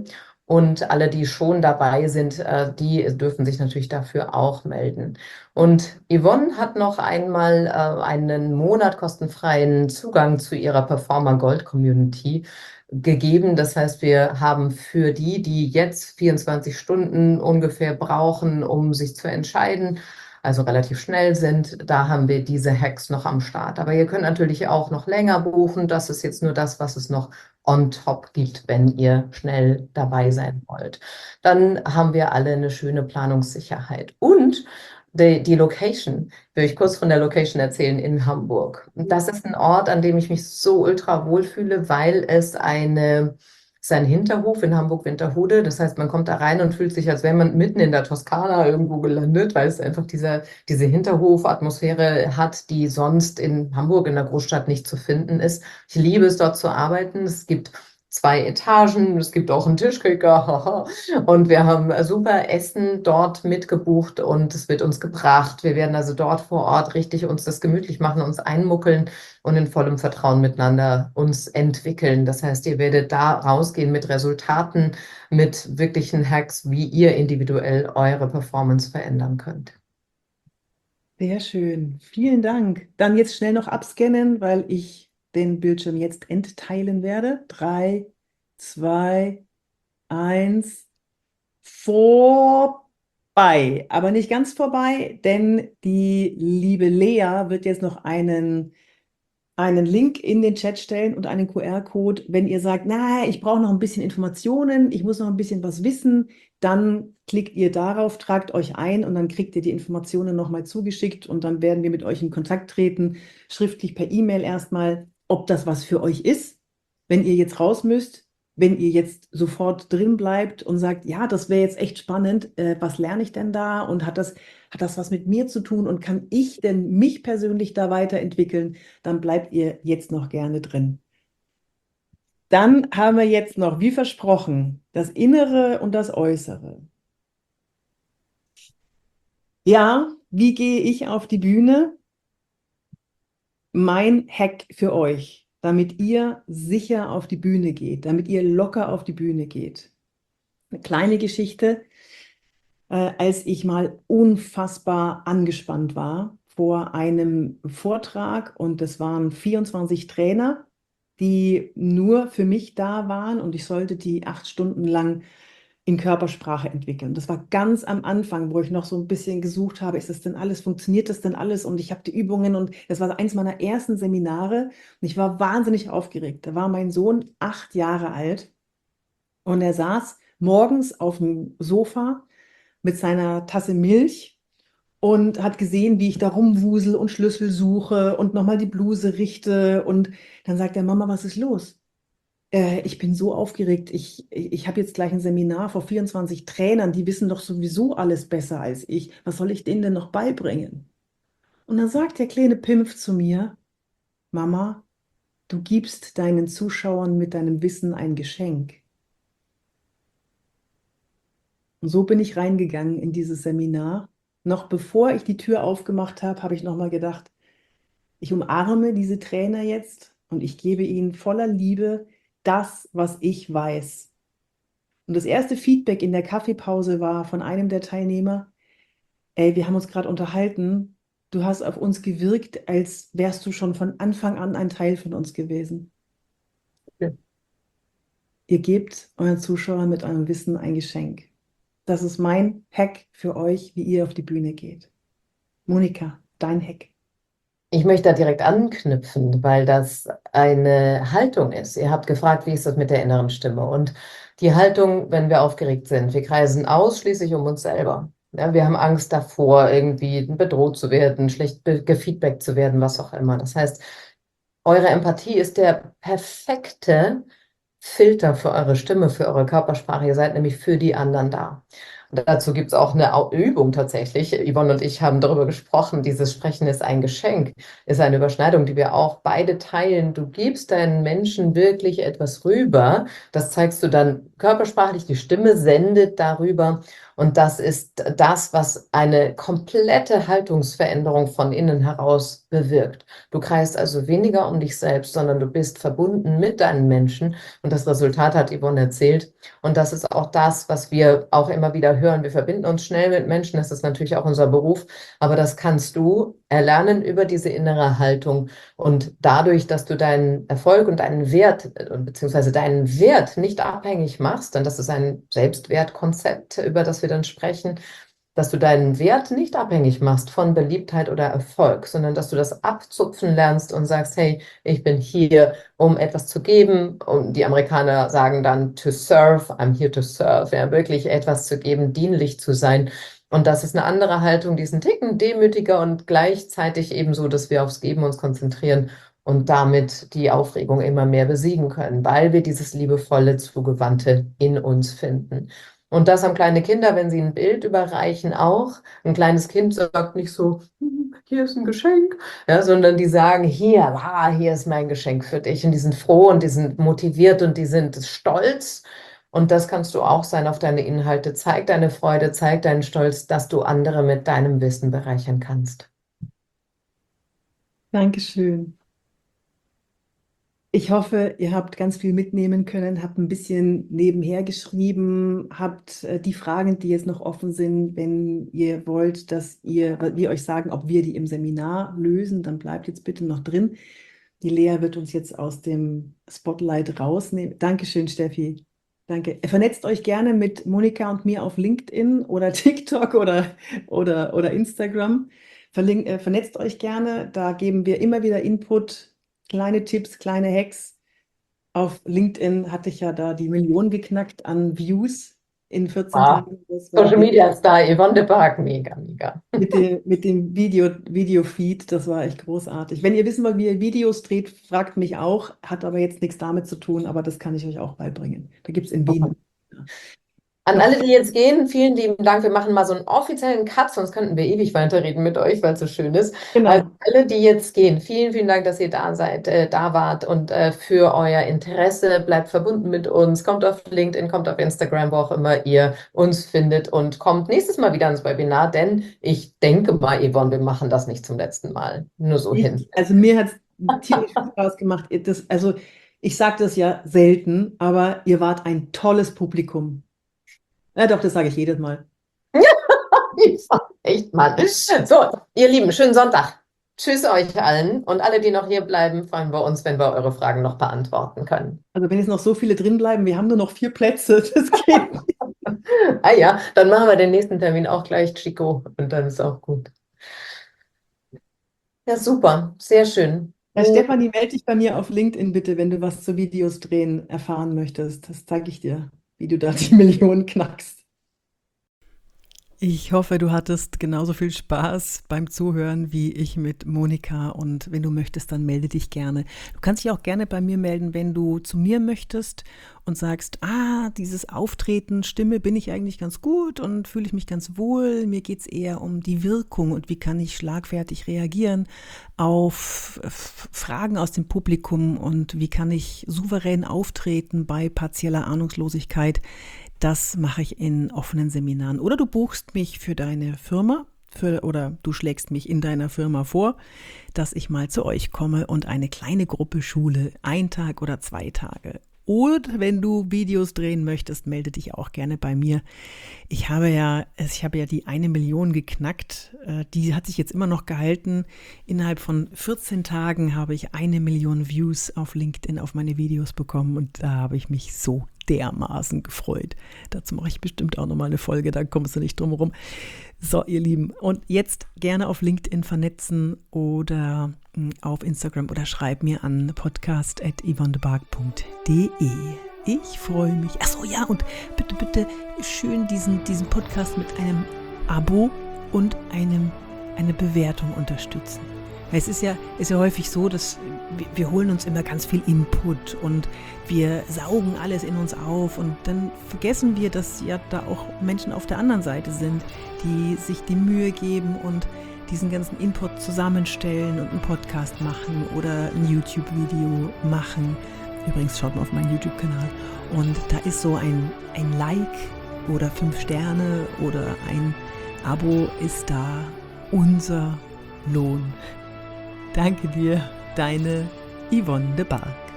Und alle, die schon dabei sind, äh, die dürfen sich natürlich dafür auch melden. Und Yvonne hat noch einmal äh, einen Monat kostenfreien Zugang zu ihrer Performer Gold Community gegeben. Das heißt, wir haben für die, die jetzt vierundzwanzig Stunden ungefähr brauchen, um sich zu entscheiden, also relativ schnell sind, da haben wir diese Hacks noch am Start. Aber ihr könnt natürlich auch noch länger buchen. Das ist jetzt nur das, was es noch on top gibt, wenn ihr schnell dabei sein wollt. Dann haben wir alle eine schöne Planungssicherheit. Und die, die Location, will ich kurz von der Location erzählen, in Hamburg. Das ist ein Ort, an dem ich mich so ultra wohlfühle, weil es eine, es ist ein Hinterhof in Hamburg-Winterhude. Das heißt, man kommt da rein und fühlt sich, als wäre man mitten in der Toskana irgendwo gelandet, weil es einfach diese, diese Hinterhof-Atmosphäre hat, die sonst in Hamburg, in der Großstadt, nicht zu finden ist. Ich liebe es, dort zu arbeiten. Es gibt zwei Etagen, es gibt auch einen Tischkicker, haha. Und wir haben super Essen dort mitgebucht und es wird uns gebracht. Wir werden also dort vor Ort richtig uns das gemütlich machen, uns einmuckeln und in vollem Vertrauen miteinander uns entwickeln. Das heißt, ihr werdet da rausgehen mit Resultaten, mit wirklichen Hacks, wie ihr individuell eure Performance verändern könnt. Sehr schön. Vielen Dank. Dann jetzt schnell noch abscannen, weil ich den Bildschirm jetzt entteilen werde. Drei, zwei, eins, vorbei. Aber nicht ganz vorbei, denn die liebe Lea wird jetzt noch einen, einen Link in den Chat stellen und einen Q R-Code. Wenn ihr sagt, na, ich brauche noch ein bisschen Informationen, ich muss noch ein bisschen was wissen, dann klickt ihr darauf, tragt euch ein und dann kriegt ihr die Informationen nochmal zugeschickt und dann werden wir mit euch in Kontakt treten, schriftlich per E-Mail erstmal, ob das was für euch ist. Wenn ihr jetzt raus müsst, wenn ihr jetzt sofort drin bleibt und sagt, ja, das wäre jetzt echt spannend, äh, was lerne ich denn da und hat das, hat das was mit mir zu tun und kann ich denn mich persönlich da weiterentwickeln, dann bleibt ihr jetzt noch gerne drin. Dann haben wir jetzt noch, wie versprochen, das Innere und das Äußere. Ja, wie gehe ich auf die Bühne? Mein Hack für euch, damit ihr sicher auf die Bühne geht, damit ihr locker auf die Bühne geht. Eine kleine Geschichte, äh, als ich mal unfassbar angespannt war vor einem Vortrag und es waren vierundzwanzig Trainer, die nur für mich da waren und ich sollte die acht Stunden lang in Körpersprache entwickeln. Das war ganz am Anfang, wo ich noch so ein bisschen gesucht habe, ist das denn alles, funktioniert das denn alles? Und ich habe die Übungen und das war eins meiner ersten Seminare und ich war wahnsinnig aufgeregt. Da war mein Sohn acht Jahre alt und er saß morgens auf dem Sofa mit seiner Tasse Milch und hat gesehen, wie ich da rumwusel und Schlüssel suche und nochmal die Bluse richte und dann sagt er, Mama, was ist los? Äh, ich bin so aufgeregt. Ich, ich, ich habe jetzt gleich ein Seminar vor vierundzwanzig Trainern, die wissen doch sowieso alles besser als ich. Was soll ich denen denn noch beibringen? Und dann sagt der kleine Pimpf zu mir, Mama, du gibst deinen Zuschauern mit deinem Wissen ein Geschenk. Und so bin ich reingegangen in dieses Seminar. Noch bevor ich die Tür aufgemacht habe, habe ich nochmal gedacht, ich umarme diese Trainer jetzt und ich gebe ihnen voller Liebe das, was ich weiß. Und das erste Feedback in der Kaffeepause war von einem der Teilnehmer, ey, wir haben uns gerade unterhalten, du hast auf uns gewirkt, als wärst du schon von Anfang an ein Teil von uns gewesen. Ja. Ihr gebt euren Zuschauern mit eurem Wissen ein Geschenk. Das ist mein Hack für euch, wie ihr auf die Bühne geht. Monika, dein Hack. Ich möchte da direkt anknüpfen, weil das eine Haltung ist. Ihr habt gefragt, wie ist das mit der inneren Stimme? Und die Haltung, wenn wir aufgeregt sind, wir kreisen ausschließlich um uns selber. Ja, wir haben Angst davor, irgendwie bedroht zu werden, schlecht gefeedbackt zu werden, was auch immer. Das heißt, eure Empathie ist der perfekte Filter für eure Stimme, für eure Körpersprache. Ihr seid nämlich für die anderen da. Und dazu gibt es auch eine Au- Übung tatsächlich. Yvonne und ich haben darüber gesprochen. Dieses Sprechen ist ein Geschenk, ist eine Überschneidung, die wir auch beide teilen. Du gibst deinen Menschen wirklich etwas rüber. Das zeigst du dann körpersprachlich. Die Stimme sendet darüber. Und das ist das, was eine komplette Haltungsveränderung von innen heraus bewirkt. Du kreist also weniger um dich selbst, sondern du bist verbunden mit deinen Menschen. Und das Resultat hat Yvonne erzählt. Und das ist auch das, was wir auch immer wieder hören. Wir verbinden uns schnell mit Menschen. Das ist natürlich auch unser Beruf. Aber das kannst du erlernen über diese innere Haltung. Und dadurch, dass du deinen Erfolg und deinen Wert, beziehungsweise deinen Wert nicht abhängig machst, denn das ist ein Selbstwertkonzept, über das wir dann sprechen, dass du deinen Wert nicht abhängig machst von Beliebtheit oder Erfolg, sondern dass du das abzupfen lernst und sagst, hey, ich bin hier, um etwas zu geben. Und die Amerikaner sagen dann to serve, I'm here to serve, ja, wirklich etwas zu geben, dienlich zu sein. Und das ist eine andere Haltung, die ist ein Ticken demütiger und gleichzeitig ebenso, dass wir aufs Geben uns konzentrieren und damit die Aufregung immer mehr besiegen können, weil wir dieses liebevolle, zugewandte in uns finden. Und das haben kleine Kinder, wenn sie ein Bild überreichen, auch. Ein kleines Kind sagt nicht so, hier ist ein Geschenk, ja, sondern die sagen, hier, ah, hier ist mein Geschenk für dich. Und die sind froh und die sind motiviert und die sind stolz. Und das kannst du auch sein auf deine Inhalte. Zeig deine Freude, zeig deinen Stolz, dass du andere mit deinem Wissen bereichern kannst. Dankeschön. Ich hoffe, ihr habt ganz viel mitnehmen können, habt ein bisschen nebenher geschrieben, habt äh, die Fragen, die jetzt noch offen sind, wenn ihr wollt, dass ihr, wir euch sagen, ob wir die im Seminar lösen, dann bleibt jetzt bitte noch drin. Die Lea wird uns jetzt aus dem Spotlight rausnehmen. Dankeschön, Steffi. Danke. Vernetzt euch gerne mit Monika und mir auf LinkedIn oder TikTok oder, oder, oder Instagram. Verlink, äh, vernetzt euch gerne, da geben wir immer wieder Input. Kleine Tipps, kleine Hacks. Auf LinkedIn hatte ich ja da die Million geknackt an Views in vierzehn Wow. Tagen. Das war Social Media Star, Yvonne de Barg, mega, mega. mit dem, mit dem Video, Video-Feed, das war echt großartig. Wenn ihr wissen wollt, wie ihr Videos dreht, fragt mich auch. Hat aber jetzt nichts damit zu tun, aber das kann ich euch auch beibringen. Da gibt es in Wien. An alle, die jetzt gehen, vielen lieben Dank. Wir machen mal so einen offiziellen Cut, sonst könnten wir ewig weiterreden mit euch, weil es so schön ist. Genau. Also alle, die jetzt gehen, vielen, vielen Dank, dass ihr da seid, äh, da wart und äh, für euer Interesse. Bleibt verbunden mit uns. Kommt auf LinkedIn, kommt auf Instagram, wo auch immer ihr uns findet und kommt nächstes Mal wieder ans Webinar, denn ich denke mal, Yvonne, wir machen das nicht zum letzten Mal. Nur so Ich, hin. also mir hat es tierisch Spaß gemacht. Das, also ich sage das ja selten, aber ihr wart ein tolles Publikum. Ja, doch, das sage ich jedes Mal. Echt, Mann. So, ihr Lieben, schönen Sonntag. Tschüss euch allen und alle, die noch hier bleiben, freuen wir uns, wenn wir eure Fragen noch beantworten können. Also wenn jetzt noch so viele drin bleiben, wir haben nur noch vier Plätze, das geht nicht. Ah ja, dann machen wir den nächsten Termin auch gleich, Chico, und dann ist auch gut. Ja, super, sehr schön. Ja, Stefanie, melde dich bei mir auf LinkedIn bitte, wenn du was zu Videos drehen erfahren möchtest. Das zeige ich dir, wie du da die Millionen knackst. Ich hoffe, du hattest genauso viel Spaß beim Zuhören wie ich mit Monika und wenn du möchtest, dann melde dich gerne. Du kannst dich auch gerne bei mir melden, wenn du zu mir möchtest und sagst, ah, dieses Auftreten, Stimme, bin ich eigentlich ganz gut und fühle ich mich ganz wohl. Mir geht es eher um die Wirkung und wie kann ich schlagfertig reagieren auf Fragen aus dem Publikum und wie kann ich souverän auftreten bei partieller Ahnungslosigkeit. Das mache ich in offenen Seminaren. Oder du buchst mich für deine Firma für, oder du schlägst mich in deiner Firma vor, dass ich mal zu euch komme und eine kleine Gruppe schule, ein Tag oder zwei Tage. Und wenn du Videos drehen möchtest, melde dich auch gerne bei mir. Ich habe ja, ich habe ja die eine Million geknackt. Die hat sich jetzt immer noch gehalten. Innerhalb von vierzehn Tagen habe ich eine Million Views auf LinkedIn auf meine Videos bekommen und da habe ich mich so dermaßen gefreut. Dazu mache ich bestimmt auch nochmal eine Folge, da kommst du nicht drum herum. So, ihr Lieben, und jetzt gerne auf LinkedIn vernetzen oder auf Instagram oder schreib mir an podcast at yvonnebarg punkt de. Ich freue mich. Achso, ja, und bitte, bitte schön diesen, diesen Podcast mit einem Abo und einem, eine Bewertung unterstützen. Es ist ja, ist ja häufig so, dass wir, wir holen uns immer ganz viel Input und wir saugen alles in uns auf und dann vergessen wir, dass ja da auch Menschen auf der anderen Seite sind, die sich die Mühe geben und diesen ganzen Input zusammenstellen und einen Podcast machen oder ein YouTube-Video machen. Übrigens schaut mal auf meinen YouTube-Kanal und da ist so ein, ein Like oder fünf Sterne oder ein Abo ist da unser Lohn. Danke dir, deine Yvonne de Barg.